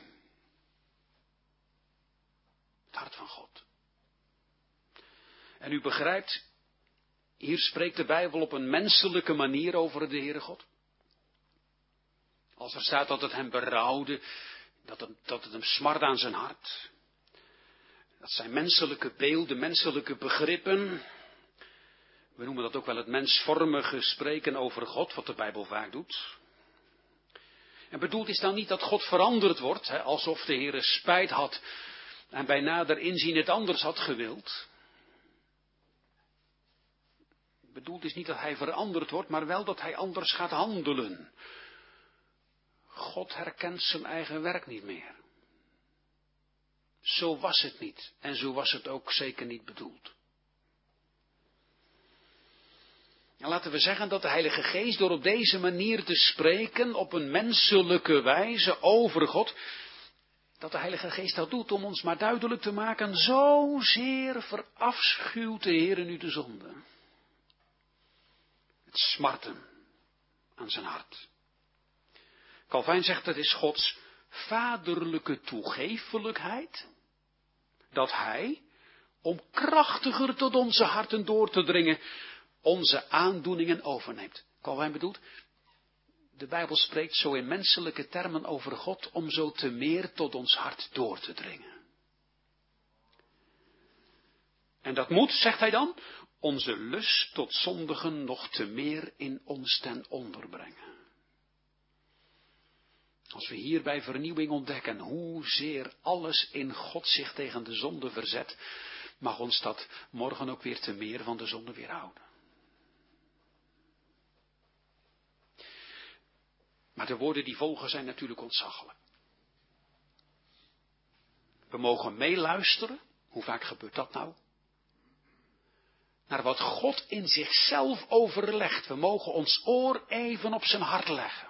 Het hart van God. En u begrijpt, hier spreekt de Bijbel op een menselijke manier over de Heere God. Als er staat dat het hem berouwde, dat het hem smart aan zijn hart. Dat zijn menselijke beelden, menselijke begrippen. We noemen dat ook wel het mensvormige spreken over God, wat de Bijbel vaak doet. En bedoeld is dan niet dat God veranderd wordt, alsof de Heere spijt had en bij nader inzien het anders had gewild. Bedoeld is niet dat hij veranderd wordt, maar wel dat hij anders gaat handelen. God herkent zijn eigen werk niet meer. Zo was het niet en zo was het ook zeker niet bedoeld. En laten we zeggen dat de Heilige Geest door op deze manier te spreken op een menselijke wijze over God, dat de Heilige Geest dat doet om ons maar duidelijk te maken, zozeer verafschuwt de Heere nu de zonde. Het smart hem aan zijn hart. Calvijn zegt het is Gods vaderlijke toegeeflijkheid dat hij, om krachtiger tot onze harten door te dringen, onze aandoeningen overneemt. Calvijn bedoelt, de Bijbel spreekt zo in menselijke termen over God om zo te meer tot ons hart door te dringen. En dat moet, zegt hij dan, onze lust tot zondigen nog te meer in ons ten onder brengen. Als we hierbij vernieuwing ontdekken hoezeer alles in God zich tegen de zonde verzet, mag ons dat morgen ook weer te meer van de zonde weerhouden. Maar de woorden die volgen zijn natuurlijk ontzaglijk. We mogen meeluisteren, hoe vaak gebeurt dat nou? Naar wat God in zichzelf overlegt. We mogen ons oor even op zijn hart leggen.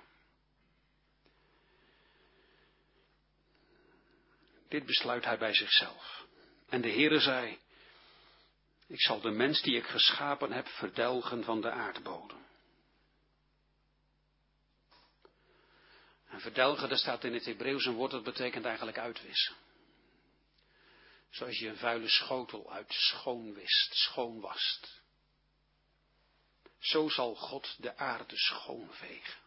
Dit besluit hij bij zichzelf. En de Heere zei, ik zal de mens die ik geschapen heb verdelgen van de aardbodem. En verdelgen, daar staat in het Hebreeuws een woord dat betekent eigenlijk uitwissen. Zoals je een vuile schotel uit schoon wast. Zo zal God de aarde schoonvegen.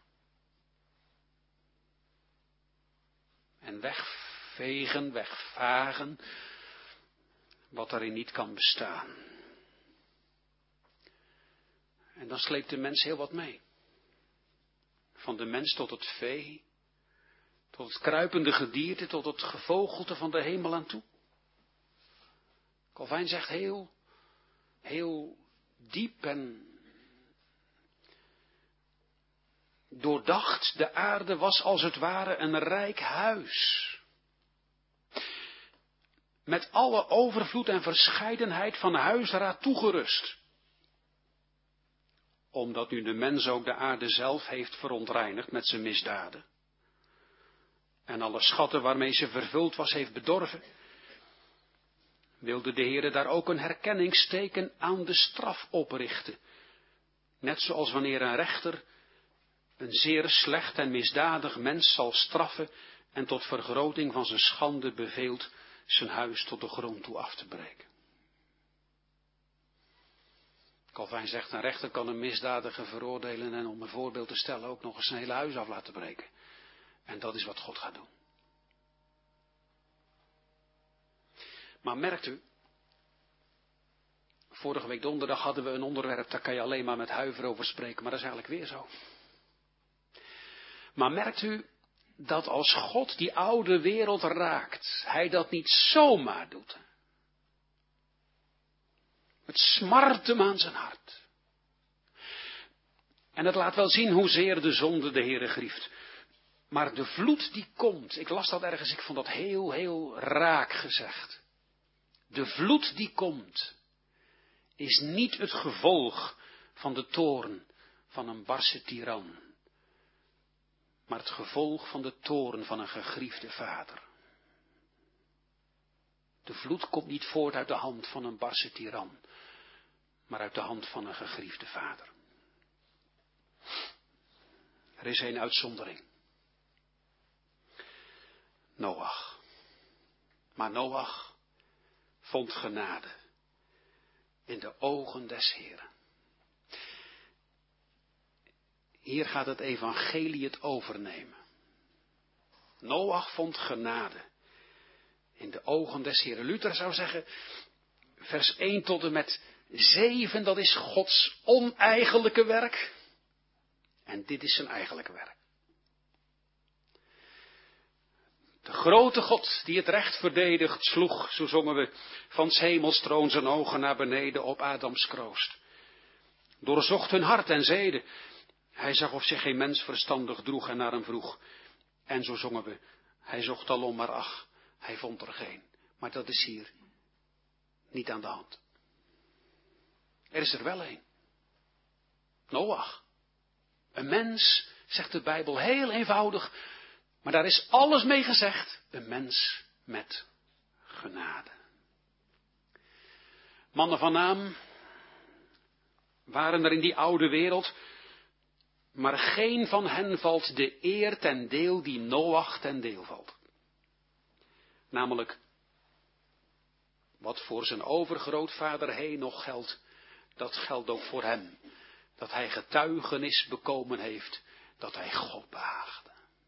En wegvagen, wat erin niet kan bestaan. En dan sleept de mens heel wat mee. Van de mens tot het vee, tot het kruipende gedierte, tot het gevogelte van de hemel aan toe. Calvijn zegt heel diep en doordacht, de aarde was als het ware een rijk huis. Met alle overvloed en verscheidenheid van huisraad toegerust. Omdat nu de mens ook de aarde zelf heeft verontreinigd met zijn misdaden. En alle schatten waarmee ze vervuld was heeft bedorven. Wilde de Heere daar ook een herkenningsteken aan de straf oprichten. Net zoals wanneer een rechter een zeer slecht en misdadig mens zal straffen en tot vergroting van zijn schande beveelt zijn huis tot de grond toe af te breken. Calvijn zegt, een rechter kan een misdadiger veroordelen en om een voorbeeld te stellen ook nog eens zijn hele huis af laten breken. En dat is wat God gaat doen. Maar merkt u, vorige week donderdag hadden we een onderwerp, daar kan je alleen maar met huiver over spreken, maar dat is eigenlijk weer zo. Maar merkt u dat als God die oude wereld raakt, hij dat niet zomaar doet. Het smart hem aan zijn hart. En het laat wel zien hoezeer de zonde de Heere grieft. Maar de vloed die komt, ik las dat ergens, ik vond dat heel raak gezegd. De vloed die komt, is niet het gevolg van de toorn van een barse tiran. Maar het gevolg van de toorn van een gegriefde vader. De vloed komt niet voort uit de hand van een barse tiran, maar uit de hand van een gegriefde vader. Er is een uitzondering. Noach. Maar Noach vond genade in de ogen des Heeren. Hier gaat het evangelie het overnemen. Noach vond genade in de ogen des Heeren. Luther zou zeggen, vers 1 tot en met 7, dat is Gods oneigenlijke werk. En dit is zijn eigenlijke werk. De grote God die het recht verdedigt, sloeg, zo zongen we, van 's hemels troon zijn ogen naar beneden op Adams kroost. Doorzocht hun hart en zeden. Hij zag of zich geen mens verstandig droeg en naar hem vroeg. En zo zongen we, hij zocht alom, maar ach, hij vond er geen. Maar dat is hier niet aan de hand. Er is er wel een. Noach. Een mens, zegt de Bijbel heel eenvoudig, maar daar is alles mee gezegd. Een mens met genade. Mannen van naam waren er in die oude wereld. Maar geen van hen valt de eer ten deel die Noach ten deel valt. Namelijk, wat voor zijn overgrootvader Henoch geldt, dat geldt ook voor hem. Dat hij getuigenis bekomen heeft, dat hij God behaagde.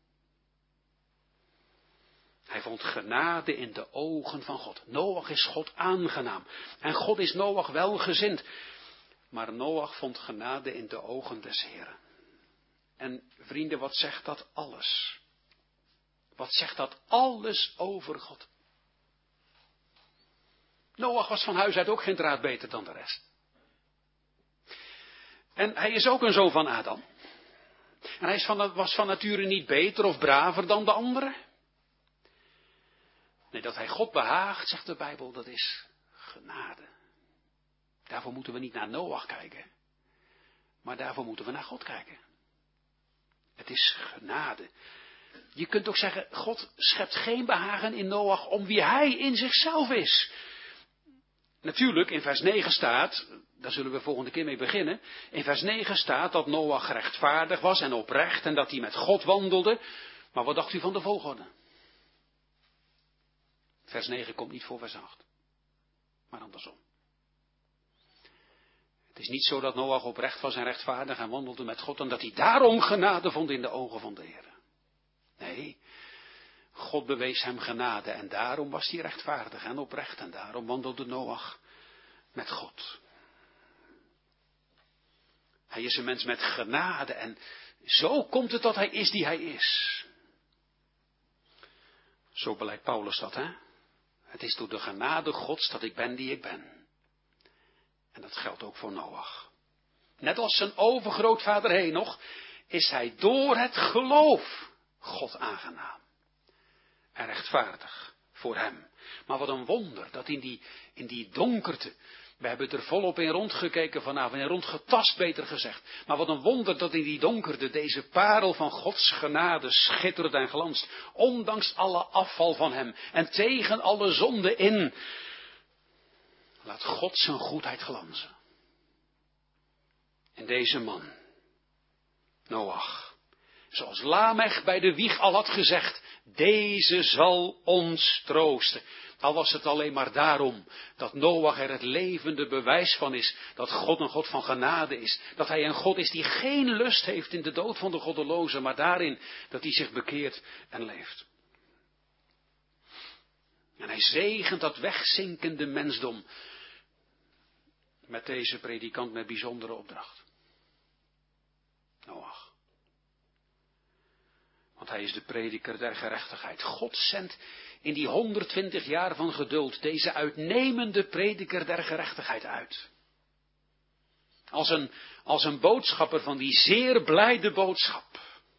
Hij vond genade in de ogen van God. Noach is God aangenaam. En God is Noach welgezind. Maar Noach vond genade in de ogen des Heren. En vrienden, wat zegt dat alles? Wat zegt dat alles over God? Noach was van huis uit ook geen draad beter dan de rest. En hij is ook een zoon van Adam. En hij was van nature niet beter of braver dan de anderen. Nee, dat hij God behaagt, zegt de Bijbel, dat is genade. Daarvoor moeten we niet naar Noach kijken. Maar daarvoor moeten we naar God kijken. Het is genade. Je kunt ook zeggen, God schept geen behagen in Noach om wie hij in zichzelf is. Natuurlijk, in vers 9 staat, daar zullen we volgende keer mee beginnen. In vers 9 staat dat Noach rechtvaardig was en oprecht en dat hij met God wandelde. Maar wat dacht u van de volgorde? Vers 9 komt niet voor vers 8. Maar andersom. Het is niet zo dat Noach oprecht was en rechtvaardig en wandelde met God en dat hij daarom genade vond in de ogen van de Heer. Nee, God bewees hem genade en daarom was hij rechtvaardig en oprecht en daarom wandelde Noach met God. Hij is een mens met genade en zo komt het dat hij is die hij is. Zo beleidt Paulus dat, hè? Het is door de genade Gods dat ik ben die ik ben. En dat geldt ook voor Noach. Net als zijn overgrootvader Henoch is hij door het geloof God aangenaam. En rechtvaardig voor hem. Maar wat een wonder dat in die donkerte, we hebben er volop in rondgekeken vanavond, in rondgetast beter gezegd. Maar wat een wonder dat in die donkerte deze parel van Gods genade schittert en glanst. Ondanks alle afval van hem en tegen alle zonde in. Laat God zijn goedheid glanzen. In deze man, Noach. Zoals Lamech bij de wieg al had gezegd, deze zal ons troosten. Al was het alleen maar daarom dat Noach er het levende bewijs van is dat God een God van genade is. Dat hij een God is die geen lust heeft in de dood van de goddeloze, maar daarin dat hij zich bekeert en leeft. En hij zegent dat wegzinkende mensdom met deze predikant met bijzondere opdracht. Noach. Want hij is de prediker der gerechtigheid. God zendt in die 120 jaar van geduld deze uitnemende prediker der gerechtigheid uit. Als een boodschapper van die zeer blijde boodschap.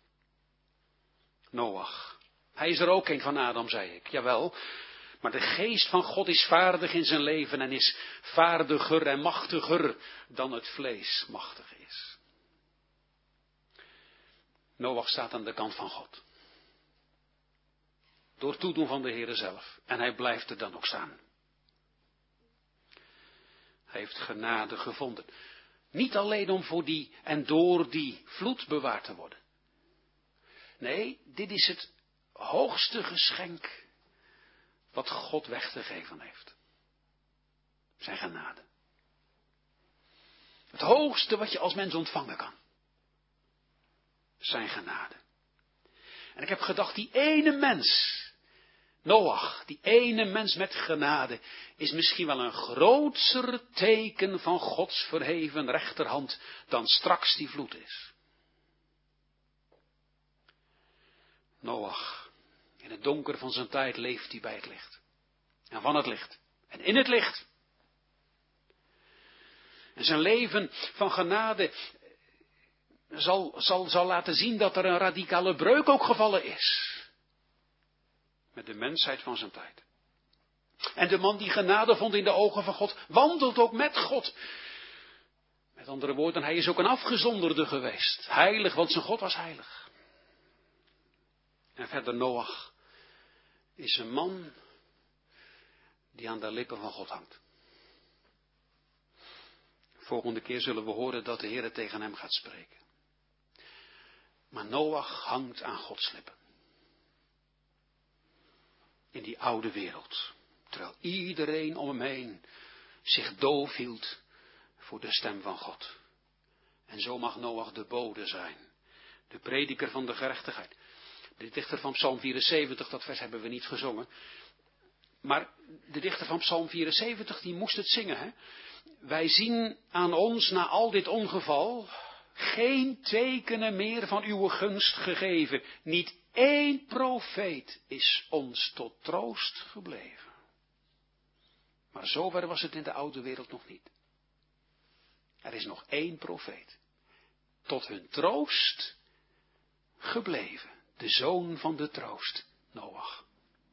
Noach. Hij is er ook een van Adam, zei ik. Jawel. Maar de geest van God is vaardig in zijn leven en is vaardiger en machtiger dan het vlees machtig is. Noach staat aan de kant van God. Door toedoen van de Heere zelf. En hij blijft er dan ook staan. Hij heeft genade gevonden. Niet alleen om voor die en door die vloed bewaard te worden. Nee, dit is het hoogste geschenk wat God weg te geven heeft. Zijn genade. Het hoogste wat je als mens ontvangen kan. Zijn genade. En ik heb gedacht, die ene mens, Noach, die ene mens met genade, is misschien wel een grootser teken van Gods verheven rechterhand dan straks die vloed is. Noach, in het donker van zijn tijd leeft hij bij het licht. En van het licht. En in het licht. En zijn leven van genade zal laten zien dat er een radicale breuk ook gevallen is. Met de mensheid van zijn tijd. En de man die genade vond in de ogen van God, wandelt ook met God. Met andere woorden, hij is ook een afgezonderde geweest. Heilig, want zijn God was heilig. En verder Noach is een man die aan de lippen van God hangt. Volgende keer zullen we horen dat de Heer tegen hem gaat spreken. Maar Noach hangt aan Gods lippen. In die oude wereld. Terwijl iedereen om hem heen zich doof hield voor de stem van God. En zo mag Noach de bode zijn. De prediker van de gerechtigheid. De dichter van Psalm 74, dat vers hebben we niet gezongen. Maar de dichter van Psalm 74, die moest het zingen. Hè? Wij zien aan ons na al dit ongeval geen tekenen meer van uw gunst gegeven. Niet één profeet is ons tot troost gebleven. Maar zover was het in de oude wereld nog niet. Er is nog één profeet. Tot hun troost gebleven. De zoon van de troost, Noach.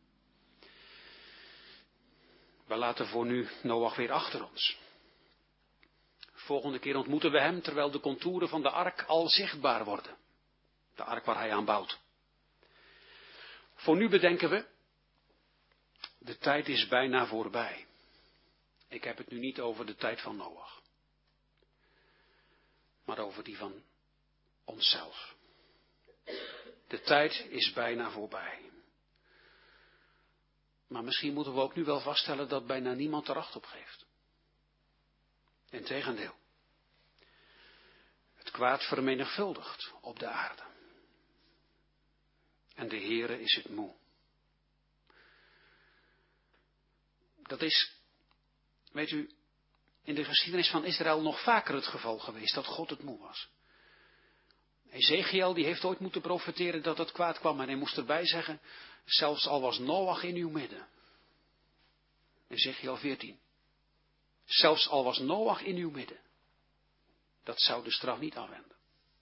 We laten voor nu Noach weer achter ons. Volgende keer ontmoeten we hem terwijl de contouren van de ark al zichtbaar worden. De ark waar hij aan bouwt. Voor nu bedenken we, de tijd is bijna voorbij. Ik heb het nu niet over de tijd van Noach. Maar over die van onszelf. De tijd is bijna voorbij. Maar misschien moeten we ook nu wel vaststellen dat bijna niemand er acht op geeft. Integendeel. Het kwaad vermenigvuldigt op de aarde. En de Heere is het moe. Dat is, weet u, in de geschiedenis van Israël nog vaker het geval geweest dat God het moe was. Ezechiel die heeft ooit moeten profeteren dat het kwaad kwam en hij moest erbij zeggen, zelfs al was Noach in uw midden. Ezechiel 14. Zelfs al was Noach in uw midden. Dat zou de straf niet afwenden.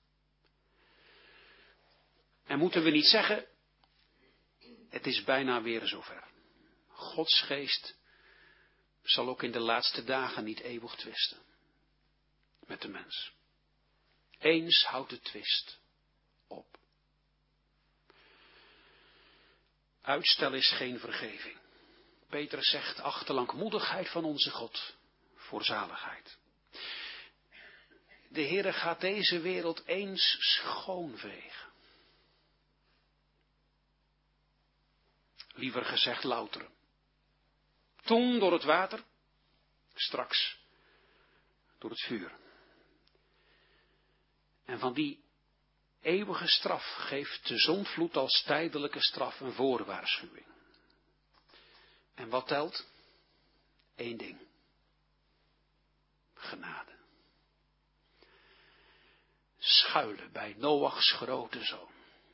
En moeten we niet zeggen, het is bijna weer zover. Gods geest zal ook in de laatste dagen niet eeuwig twisten met de mens. Eens houdt de twist op. Uitstel is geen vergeving. Petrus zegt, acht de langmoedigheid van onze God voor zaligheid. De Heere gaat deze wereld eens schoonvegen. Liever gezegd louteren. Toen door het water, straks door het vuur. En van die eeuwige straf geeft de zondvloed als tijdelijke straf een voorwaarschuwing. En wat telt? Eén ding. Genade. Schuilen bij Noachs grote zoon.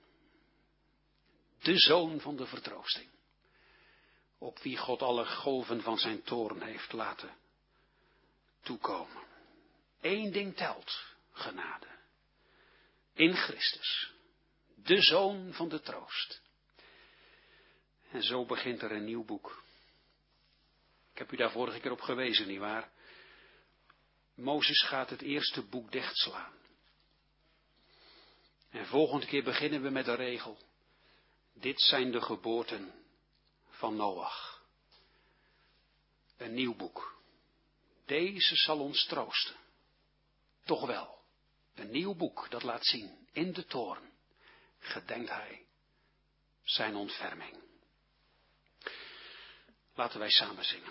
De zoon van de vertroosting. Op wie God alle golven van zijn toorn heeft laten toekomen. Eén ding telt. Genade. In Christus. De zoon van de troost. En zo begint er een nieuw boek. Ik heb u daar vorige keer op gewezen, nietwaar? Mozes gaat het eerste boek dichtslaan. En volgende keer beginnen we met de regel. Dit zijn de geboorten van Noach. Een nieuw boek. Deze zal ons troosten. Toch wel. Een nieuw boek dat laat zien. In de toorn gedenkt hij zijn ontferming. Laten wij samen zingen.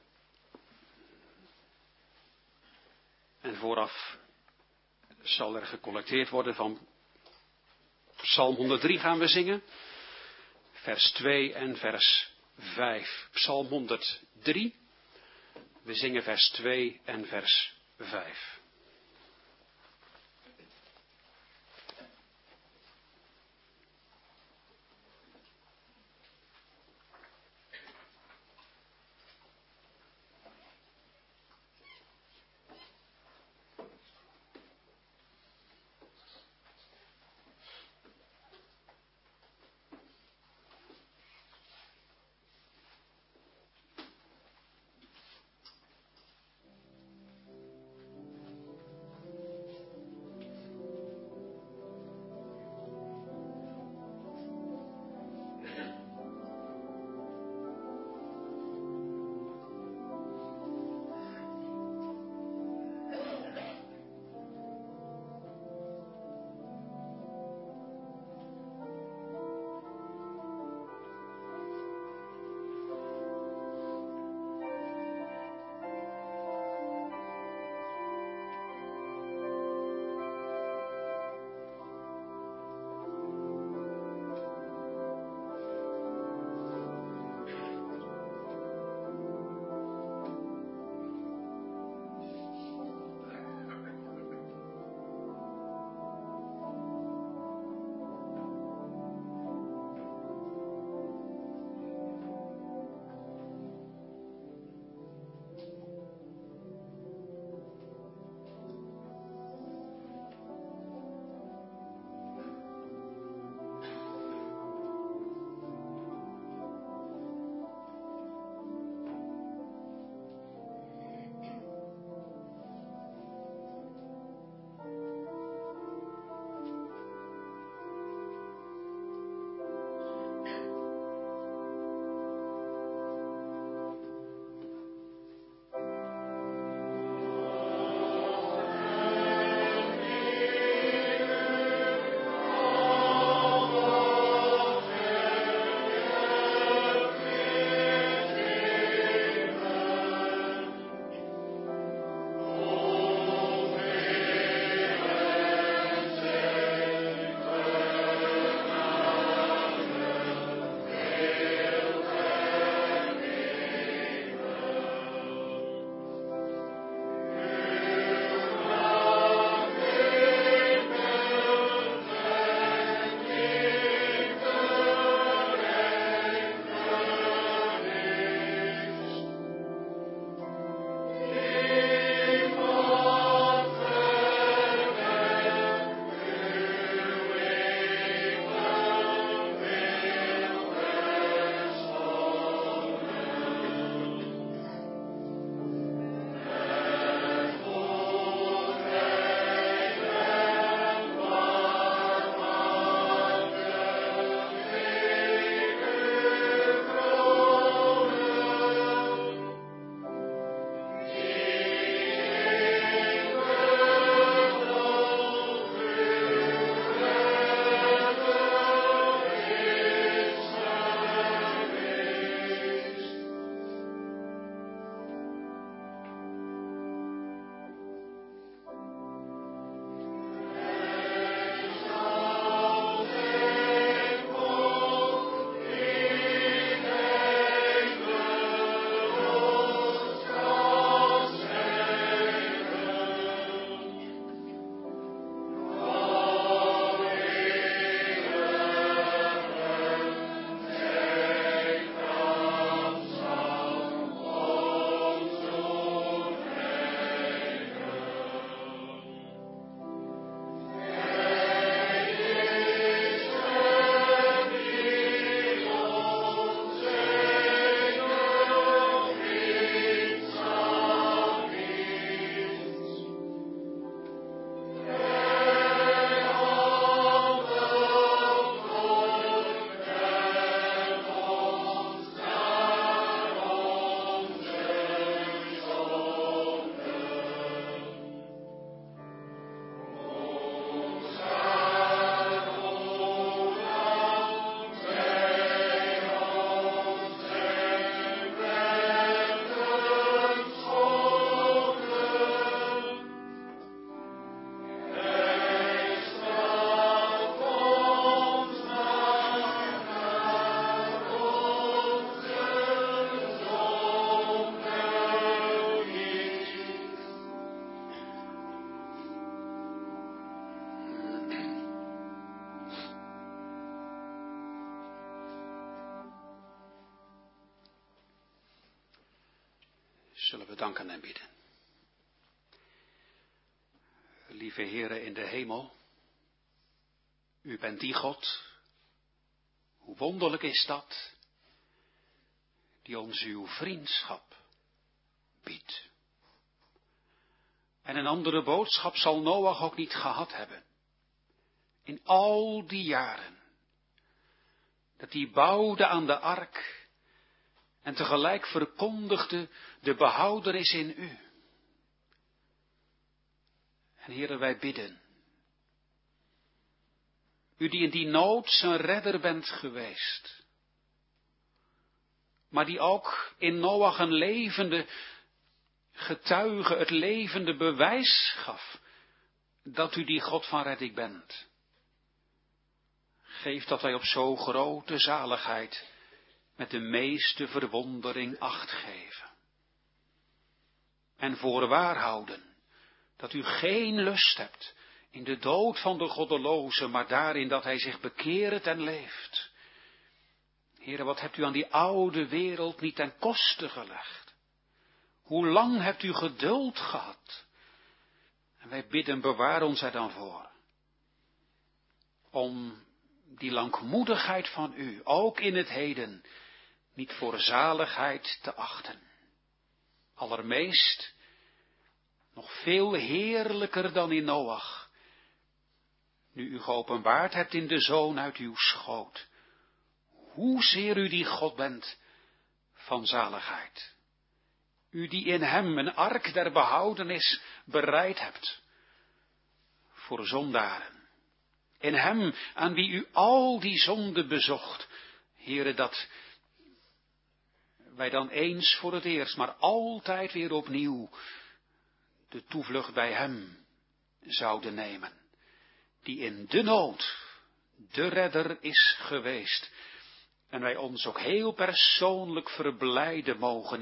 En vooraf zal er gecollecteerd worden van Psalm 103 gaan we zingen. Vers 2 en vers 5. Psalm 103. We zingen vers 2 en vers 5. Zullen we danken en bidden. Lieve Heere in de hemel, u bent die God, hoe wonderlijk is dat, die ons uw vriendschap biedt. En een andere boodschap zal Noach ook niet gehad hebben. In al die jaren, dat hij bouwde aan de ark en tegelijk verkondigde, de behouder is in u. En Heere, wij bidden, u die in die nood zijn redder bent geweest, maar die ook in Noach een levende getuige, het levende bewijs gaf, dat u die God van redding bent. Geef dat wij op zo grote zaligheid met de meeste verwondering acht geven. En voorwaar houden dat u geen lust hebt in de dood van de goddeloze, maar daarin dat hij zich bekeert en leeft. Heere, wat hebt u aan die oude wereld niet ten koste gelegd? Hoe lang hebt u geduld gehad? En wij bidden, bewaar ons er dan voor. Om die langmoedigheid van u, ook in het heden, niet voor zaligheid te achten. Allermeest, nog veel heerlijker dan in Noach, nu u geopenbaard hebt in de Zoon uit uw schoot, hoezeer u die God bent van zaligheid. U die in hem een ark der behoudenis bereid hebt voor zondaren. In hem aan wie u al die zonden bezocht. Heere, dat wij dan eens voor het eerst, maar altijd weer opnieuw de toevlucht bij hem zouden nemen. Die in de nood de redder is geweest. En wij ons ook heel persoonlijk verblijden mogen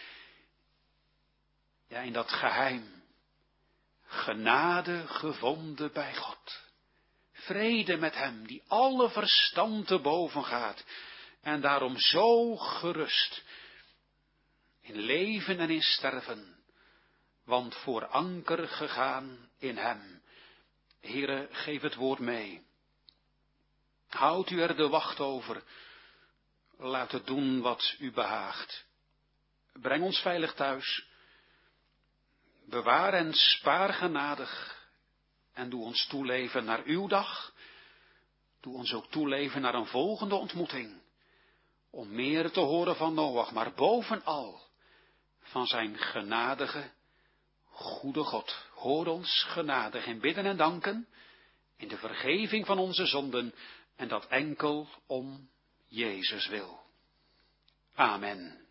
in dat geheim. Genade gevonden bij God. Vrede met hem, die alle verstand te boven gaat. En daarom zo gerust. In leven en in sterven. Want voor anker gegaan in hem. Heere, geef het woord mee. Houd u er de wacht over. Laat het doen wat u behaagt. Breng ons veilig thuis. Bewaar en spaar genadig. En doe ons toeleven naar uw dag. Doe ons ook toeleven naar een volgende ontmoeting. Om meer te horen van Noach, maar bovenal van zijn genadige, goede God. Hoor ons genadig in bidden en danken, in de vergeving van onze zonden, en dat enkel om Jezus wil. Amen.